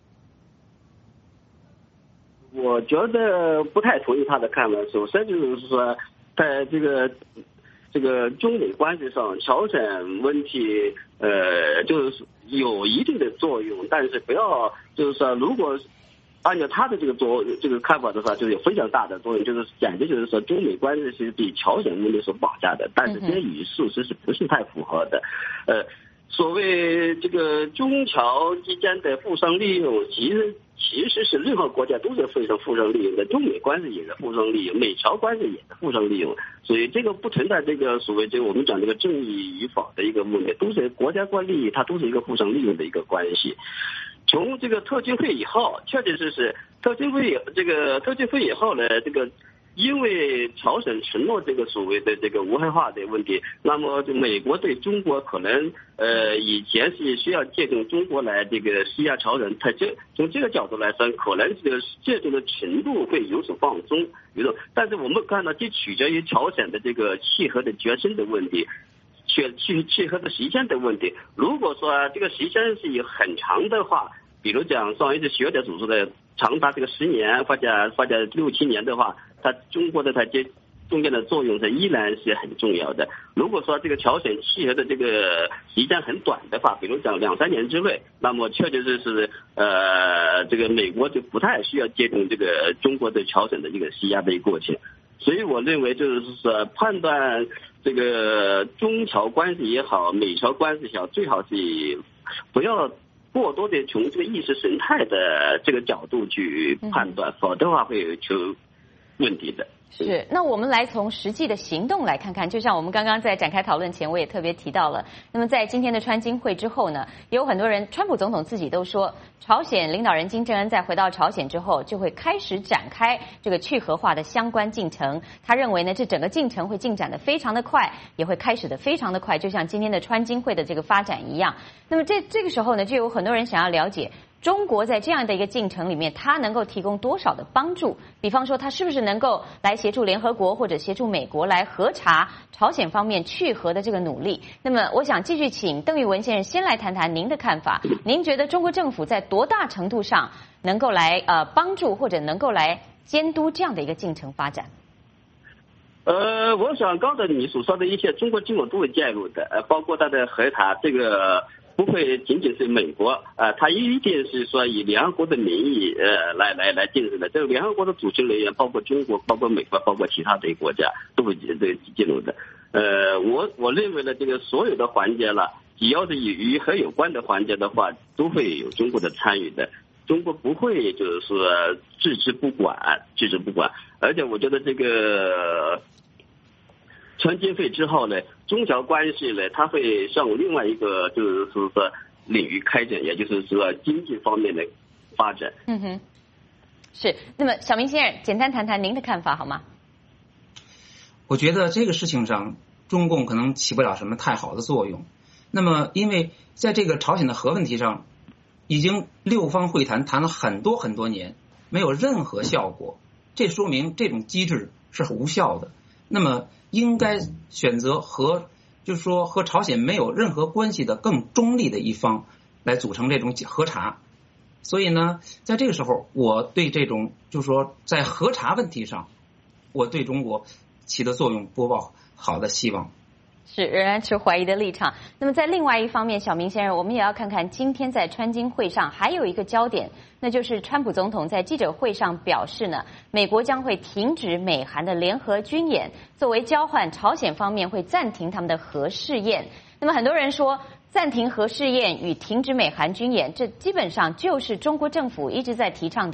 我觉得不太同意他的看法。首先就是说，在这个这个中美关系上，朝鲜问题呃就是有一定的作用，但是不要就是说，如果按照他的这个作这个看法的话，就是有非常大的作用，就是简直就是说中美关系是被朝鲜问题所绑架的，但是这与事实是不是太符合的？呃，所谓这个中朝之间的互相利用，其实其实是任何国家都是非常互相利用的，中美关系也是互相利用，美朝关系也是互相利用，所以这个不存在这个所谓这个我们讲这个正义与否的一个问题，都是国家关利益，它都是一个互相利用的一个关系。从这个特金会以后，确确实实特金会这个特金会以后呢，这个因为朝鲜承诺这个所谓的这个无害化的问题，那么就美国对中国可能呃以前是需要借助中国来这个施压朝鲜，它这从这个角度来说，可能这个借助的程度会有所放松，有所，但是我们看到这取决于朝鲜的这个契合的决心的问题。契契契合的时间的问题，如果说这个时间是有很长的话，比如讲上一次学者组织的长达这个十年或者或者六七年的话，它中国的它这中间的作用是依然是很重要的。如果说这个朝鲜契合的这个时间很短的话，比如讲两三年之内，那么确确实实呃这个美国就不太需要借助这个中国对朝鲜的这个施压的一个过程。所以我认为就是说判断这个中朝关系也好，美朝关系也好，最好是不要过多的从这个意识形态的这个角度去判断，嗯、否则的话会出问题的。 是，那我们来从实际的行动来看看，就像我们刚刚在展开讨论前，我也特别提到了。那么在今天的川金会之后呢，也有很多人，川普总统自己都说，朝鲜领导人金正恩在回到朝鲜之后，就会开始展开这个去核化的相关进程。他认为呢，这整个进程会进展得非常的快，也会开始的非常的快，就像今天的川金会的这个发展一样。那么这这个时候呢，就有很多人想要了解，中国在这样的一个进程里面，它能够提供多少的帮助？比方说，它是不是能够来协助联合国或者协助美国来核查朝鲜方面去核的这个努力？那么，我想继续请邓玉文先生先来谈谈您的看法。您觉得中国政府在多大程度上能够来呃帮助或者能够来监督这样的一个进程发展？ 呃，我想刚才你所说的一切，中国政府都会介入的，呃，包括它的核查这个。不会仅仅是美国啊、呃，它一定是说以联合国的名义呃来来来进行的。这个联合国的组织人员，包括中国、包括美国、包括其他的国家都会这个进入的。呃，我我认为呢，这个所有的环节了，只要是与与核有关的环节的话，都会有中国的参与的。中国不会就是说置之不管，置之不管。而且我觉得这个。川金会之后呢，中朝关系呢，它会向另外一个就是说领域开展，也就是说经济方面的发展。 嗯哼，是。那么小明先生，简单谈谈您的看法好吗？ 我觉得这个事情上，中共可能起不了什么太好的作用。那么，因为在这个朝鲜的核问题上，已经六方会谈谈了很多很多年，没有任何效果，这说明这种机制是无效的。那么应该选择和就是说和朝鲜没有任何关系的更中立的一方来组成这种核查。所以呢，在这个时候，我对这种就是说在核查问题上，我对中国起的作用不抱好的希望。 是，仍然持怀疑的立场。那么在另外一方面，小明先生，我们也要看看今天在川金会上还有一个焦点，那就是川普总统在记者会上表示呢，美国将会停止美韩的联合军演，作为交换，朝鲜方面会暂停他们的核试验。那么很多人说，暂停核试验与停止美韩军演，这基本上就是中国政府一直在提倡的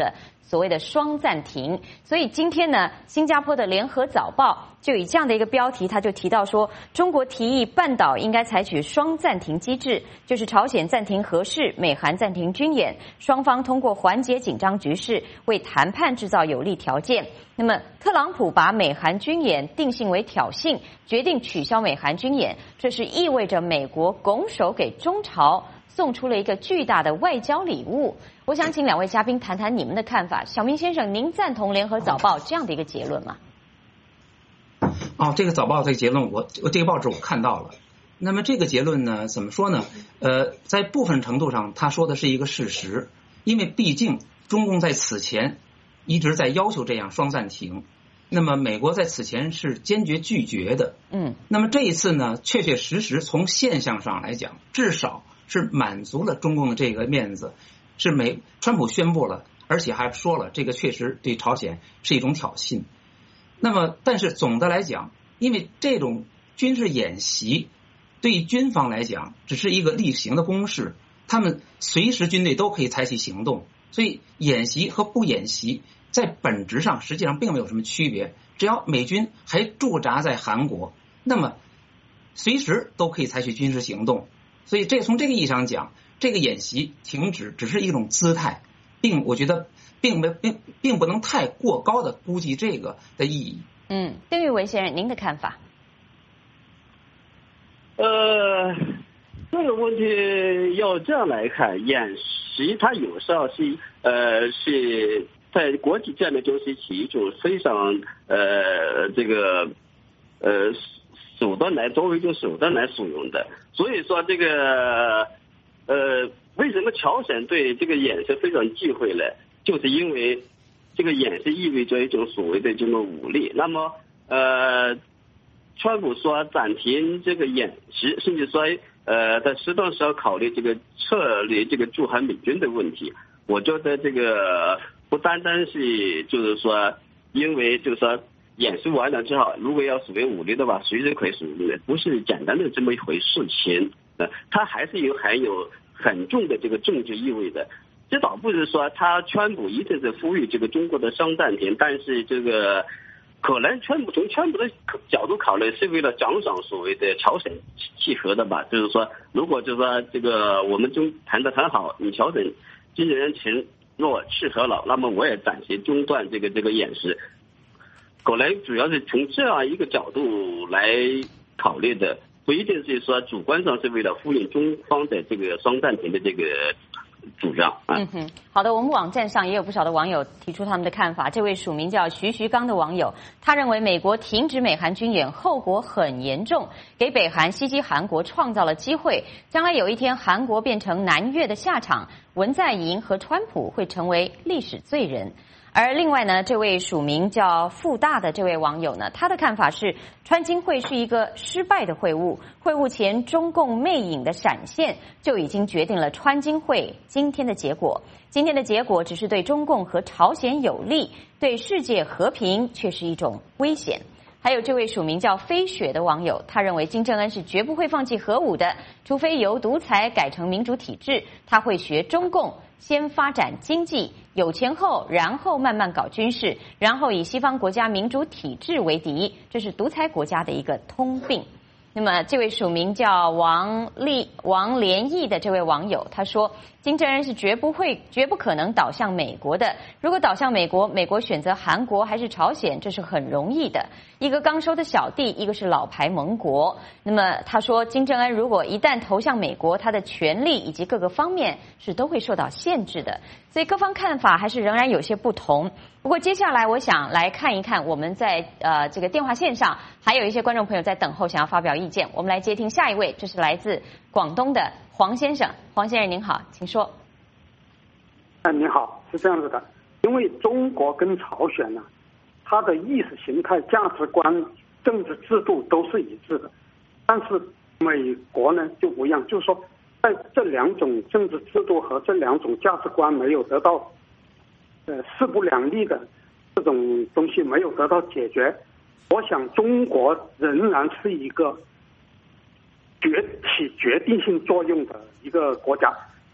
所谓的双暂停。所以今天呢，新加坡的联合早报就以这样的一个标题，他就提到说，中国提议半岛应该采取双暂停机制，就是朝鲜暂停核试，美韩暂停军演，双方通过缓解紧张局势，为谈判制造有利条件。那么特朗普把美韩军演定性为挑衅，决定取消美韩军演，这是意味着美国拱手给中朝送出了一个巨大的外交礼物。我想请两位嘉宾谈谈你们的看法。小明先生，您赞同联合早报这样的一个结论吗？ 哦，这个早报这个结论我，我这个报纸我看到了。那么这个结论呢，怎么说呢？呃，在部分程度上，他说的是一个事实，因为毕竟中共在此前一直在要求这样双暂停，那么美国在此前是坚决拒绝的。 嗯， 那么这一次呢，确确实实从现象上来讲，至少是满足了中共的这个面子，是美川普宣布了，而且还说了，这个确实对朝鲜是一种挑衅。那么，但是总的来讲，因为这种军事演习对于军方来讲只是一个例行的公事，他们随时军队都可以采取行动，所以演习和不演习在本质上实际上并没有什么区别。只要美军还驻扎在韩国，那么随时都可以采取军事行动。所以这从这个意义上讲，这个演习停止只是一种姿态，并我觉得并没并并不能太过高的估计这个的意义。 嗯，邓玉文先生，您的看法？ 呃，这个问题要这样来看，演习它有时候是呃是在国际战略中是起一种非常呃这个呃手段来作为一种手段来使用的。所以说这个呃为什么朝鲜对这个演习非常忌讳呢？就是因为这个演习意味着一种所谓的这种武力。那么呃。川普说暂停这个演习，甚至说呃在适当时候考虑这个撤离这个驻韩美军的问题。我觉得这个不单单是就是说，因为就是说演习完了之后，如果要使用武力的话，随时可以使用武力，不是简单的这么一回事情。呃，它还是有含有很重的这个政治意味的。这倒不是说他川普一定是呼吁这个中国的双暂停，但是这个。可能川普从川普的角度考虑，是为了奖赏所谓的朝鲜契合的吧？就是说，如果就是说这个我们中谈得很好，你朝鲜经纪人承诺契合了，那么我也暂时中断这个这个演示。可能主要是从这样一个角度来考虑的，不一定是说主观上是为了呼应中方的这个双暂停的这个主张啊。 嗯哼，好的，我们网站上也有不少的网友提出他们的看法。这位署名叫徐徐刚的网友，他认为美国停止美韩军演后果很严重，给北韩袭击韩国创造了机会，将来有一天韩国变成南越的下场，文在寅和川普会成为历史罪人。而另外呢，这位署名叫富大的这位网友呢，他的看法是川金会是一个失败的会晤，会晤前中共魅影的闪现就已经决定了川金会今天的结果。今天的结果只是对中共和朝鲜有利，对世界和平却是一种危险。还有这位署名叫飞雪的网友，他认为金正恩是绝不会放弃核武的，除非由独裁改成民主体制，他会学中共，先发展经济，有钱后，然后慢慢搞军事，然后以西方国家民主体制为敌，这是独裁国家的一个通病。那么这位署名叫王立王连义的这位网友，他说金正恩是绝不会绝不可能倒向美国的，如果倒向美国，美国选择韩国还是朝鲜，这是很容易的，一个刚收的小弟，一个是老牌盟国。那么他说金正恩如果一旦投向美国，他的权力以及各个方面是都会受到限制的，所以各方看法还是仍然有些不同。不过接下来我想来看一看，我们在呃这个电话线上还有一些观众朋友在等候，想要发表意见。我们来接听下一位，这是来自广东的黄先生。黄先生您好，请说。 哎，你好，是这样子的，因为中国跟朝鲜呢，它的意识形态、价值观、政治制度都是一致的，但是美国呢就不一样，就是说在这两种政治制度和这两种价值观没有得到呃势不两立的这种东西没有得到解决，我想中国仍然是一个决起决定性作用的一个国家。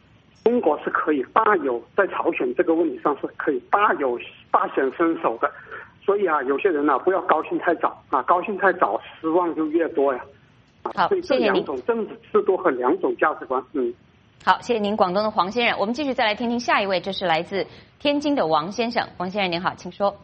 中国是可以大有在朝鲜这个问题上是可以大有大显身手的。所以啊，有些人呢、啊、不要高兴太早啊，高兴太早失望就越多呀。 好， 所以这两种政治制度和两种价值观，嗯。 好，谢谢您，广东的黄先生。我们继续再来听听下一位，这是来自天津的王先生。王先生您好，请说。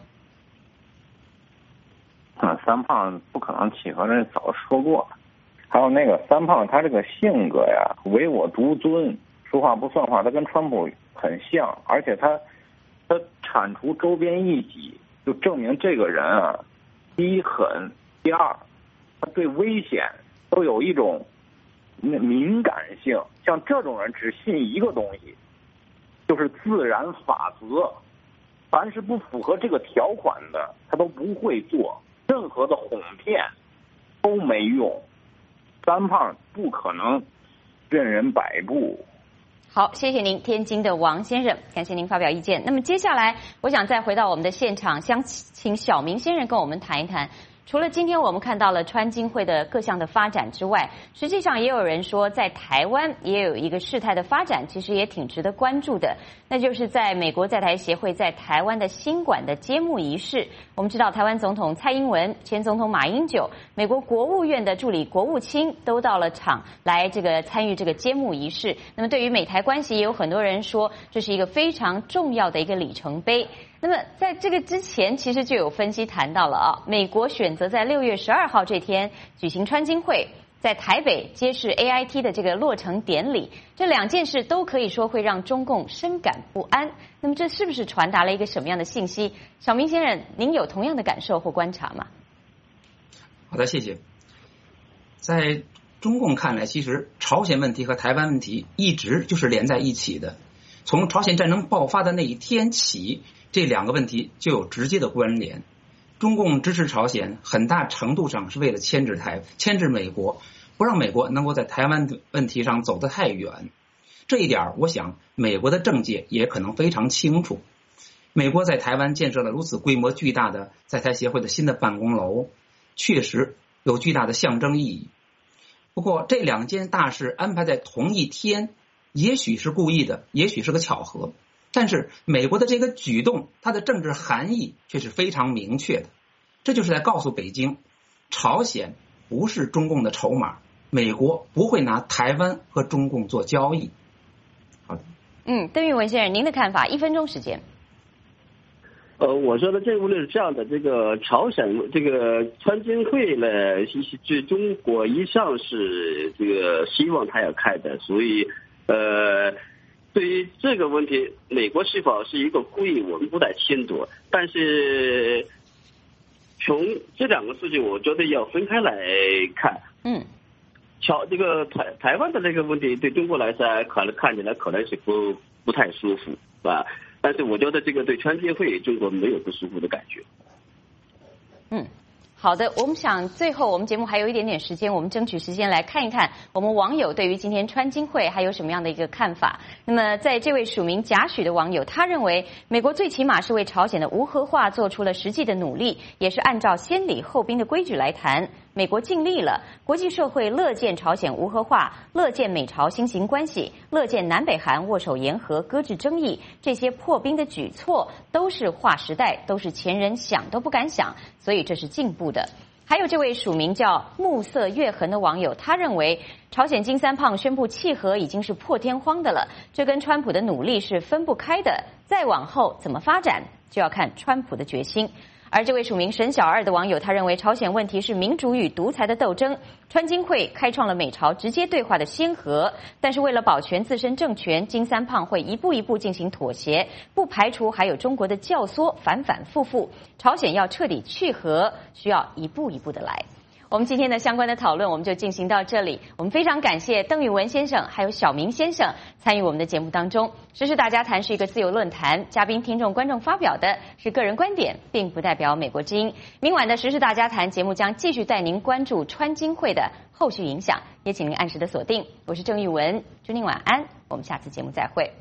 啊，三胖不可能契合，人早说过了。还有那个三胖，他这个性格呀，唯我独尊，说话不算话，他跟川普很像，而且他他铲除周边异己，就证明这个人啊，第一狠，第二，他对危险都有一种敏感性。像这种人只信一个东西，就是自然法则，凡是不符合这个条款的，他都不会做，任何的哄骗都没用。三胖不可能任人摆布。 好，谢谢您，天津的王先生，感谢您发表意见。那么接下来，我想再回到我们的现场，想请小明先生跟我们谈一谈。除了今天我们看到了川金会的各项的发展之外，实际上也有人说，在台湾也有一个事态的发展，其实也挺值得关注的。那就是在美国在台协会在台湾的新馆的揭幕仪式。我们知道，台湾总统蔡英文、前总统马英九、美国国务院的助理国务卿都到了场来这个参与这个揭幕仪式。那么对于美台关系，也有很多人说这是一个非常重要的一个里程碑。那么在这个之前，其实就有分析谈到了啊，美国选择在六月十二号这天举行川金会，在台北揭示 A I T 的这个落成典礼，这两件事都可以说会让中共深感不安。那么这是不是传达了一个什么样的信息？小明先生，您有同样的感受或观察吗？ 好的，谢谢。在中共看来，其实朝鲜问题和台湾问题一直就是连在一起的。从朝鲜战争爆发的那一天起，这两个问题就有直接的关联。中共支持朝鲜，很大程度上是为了牵制台、牵制美国，不让美国能够在台湾问题上走得太远。这一点，我想美国的政界也可能非常清楚。美国在台湾建设了如此规模巨大的在台协会的新的办公楼，确实有巨大的象征意义。不过，这两件大事安排在同一天，也许是故意的，也许是个巧合。但是美国的这个举动，它的政治含义却是非常明确的。这就是在告诉北京，朝鲜不是中共的筹码，美国不会拿台湾和中共做交易。好的。 嗯，邓玉文先生，您的看法？一分钟时间。 呃，我说的这个问题是这样的，这个朝鲜这个川金会呢，是中国一向是这个希望他要开的，所以呃。对于这个问题，美国是否是一个故意，我们不太清楚。但是从这两个事情，我觉得要分开来看。 嗯， 朝这个台台湾的这个问题，对中国来说，可能看起来可能是不不太舒服，是吧？但是我觉得这个对川金会，中国没有不舒服的感觉。 嗯。好的，我们想最后我们节目还有一点点时间，我们争取时间来看一看我们网友对于今天川金会还有什么样的一个看法。那么在这位署名贾许的网友，他认为美国最起码是为朝鲜的无核化做出了实际的努力，也是按照先礼后兵的规矩来谈。美国尽力了，国际社会乐见朝鲜无核化，乐见美朝新型关系，乐见南北韩握手言和，搁置争议，这些破冰的举措都是划时代，都是前人想都不敢想，所以这是进步的。还有这位署名叫暮色月痕的网友，他认为朝鲜金三胖宣布契合已经是破天荒的了，这跟川普的努力是分不开的，再往后怎么发展就要看川普的决心。而这位署名沈小二的网友，他认为朝鲜问题是民主与独裁的斗争，川金会开创了美朝直接对话的先河，但是为了保全自身政权，金三胖会一步一步进行妥协，不排除还有中国的教唆，反反复复，朝鲜要彻底去核，需要一步一步的来。我们今天的相关的讨论我们就进行到这里，我们非常感谢邓玉文先生还有小明先生参与我们的节目当中。时事大家谈是一个自由论坛，嘉宾听众观众发表的是个人观点，并不代表美国之音。明晚的时事大家谈节目将继续带您关注川金会的后续影响，也请您按时的锁定。我是郑玉文，祝您晚安，我们下次节目再会。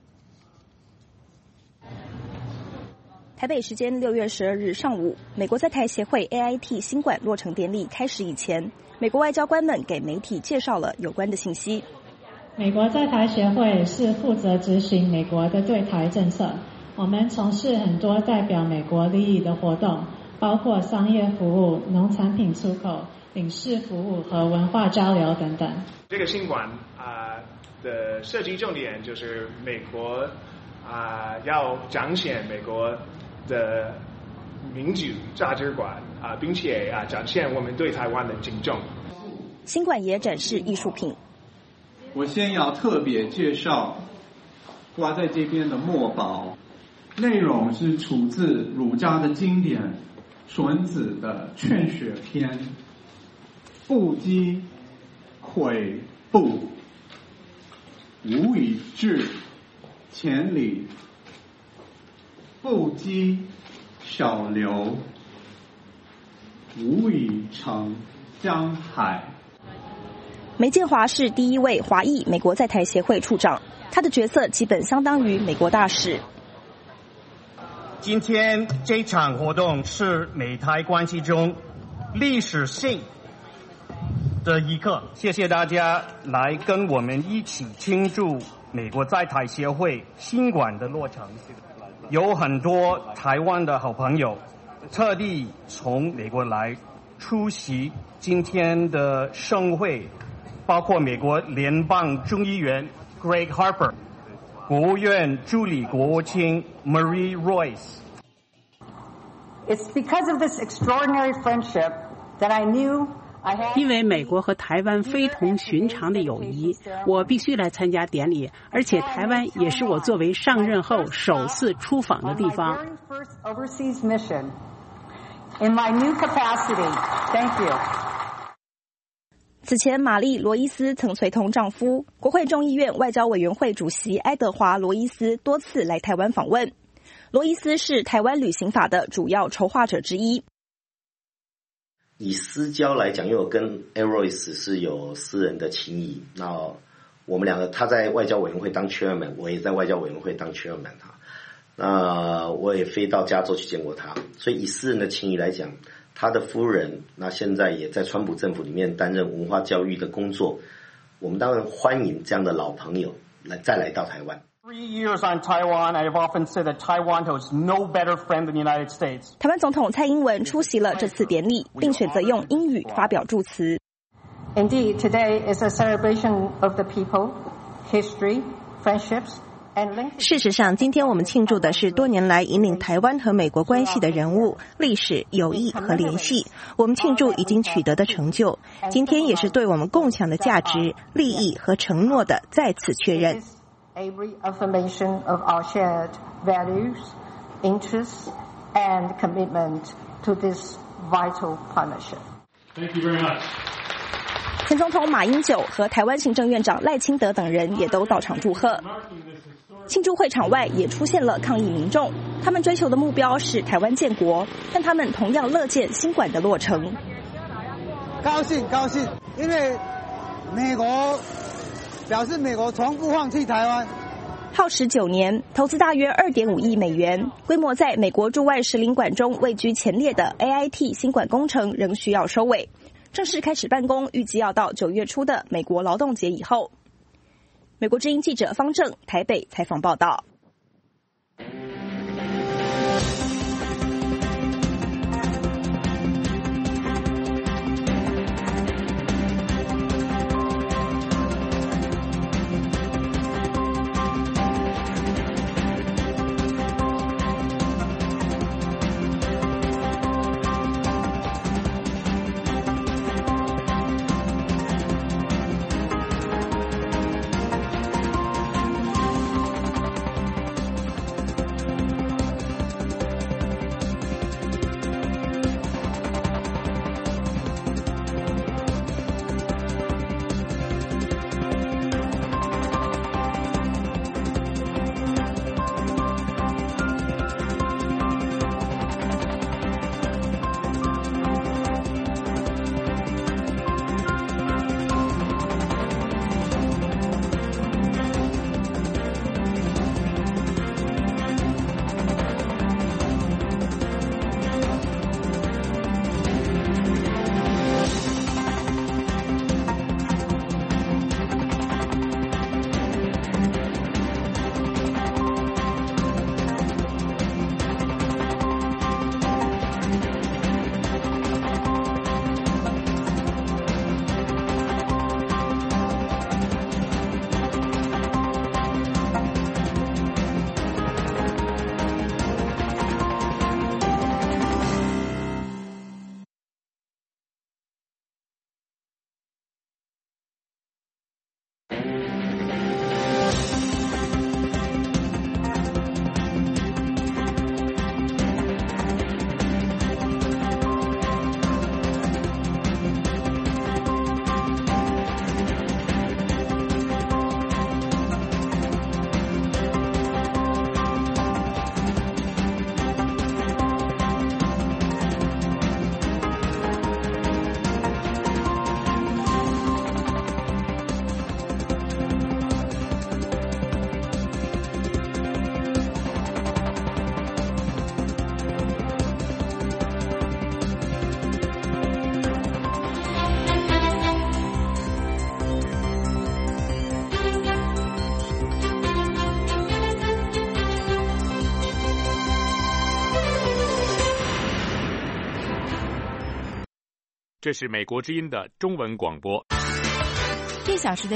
台北时间六月十二日上午，美国在台协会 A I T 新馆落成典礼开始以前，美国外交官们给媒体介绍了有关的信息。 美国在台协会是负责执行美国的对台政策，我们从事很多代表美国利益的活动，包括商业服务、农产品出口、领事服务和文化交流等等。 这个新馆啊、呃、的设计重点就是美国啊、呃、要彰显美国的民主价值观啊、呃，并且啊、呃、展现我们对台湾的敬重。 新馆也展示艺术品。 我先要特别介绍挂在这边的墨宝，内容是出自儒家的经典《荀子》的《劝学篇》。不积跬步，无以至千里；不积小流，无以成江海。 梅建华是第一位华裔美国在台协会处长，他的角色基本相当于美国大使。 今天这场活动是美台关系中历史性的一刻，谢谢大家来跟我们一起庆祝美国在台协会新馆的落成。有很多台湾的好朋友特地从美国来出席今天的盛会，包括美国联邦众议员 Greg Harper、 国务院助理国务卿 Marie Royce。 It's because of this extraordinary friendship that I knew I had... 因为美国和台湾非同寻常的友谊，我必须来参加典礼，而且台湾也是我作为上任后首次出访的地方。 In my new capacity, thank you. 此前，玛丽·罗伊斯曾随同丈夫、国会众议院外交委员会主席爱德华·罗伊斯多次来台湾访问。罗伊斯是台湾旅行法的主要筹划者之一。 以私交来讲，因为我跟 Royce 是有私人的情谊，那我们两个他在外交委员会当 chairman， 我也在外交委员会当 chairman 哈。那我也飞到加州去见过他，所以以私人的情谊来讲，他的夫人那现在也在川普政府里面担任文化教育的工作，我们当然欢迎这样的老朋友来再来到台湾。 Three years on Taiwan, I have often said that Taiwan has no better friend than the United States. 台湾总统蔡英文出席了这次典礼，并选择用英语发表祝词。 Indeed, today is a celebration of the people, history, friendships. 事实上，今天我们庆祝的是多年来引领台湾和美国关系的人物、历史、友谊和联系。我们庆祝已经取得的成就，今天也是对我们共享的价值、利益和承诺的再次确认。 A reaffirmation of our shared values, interests, and commitment to this vital partnership. Thank you very much. 前总统马英九和台湾行政院长赖清德等人也都到场祝贺。庆祝会场外也出现了抗议民众，他们追求的目标是台湾建国，但他们同样乐见新馆的落成。 高兴高兴，因为美国表示美国从不放弃台湾。 耗时九年，投资大约二点五亿美元，规模在美国驻外使领馆中位居前列的 A I T 新馆工程仍需要收尾，正式开始办公，预计要到九月初的美国劳动节以后。美国之音记者方正台北采访报道。 这是美国之音的中文广播。 一小时的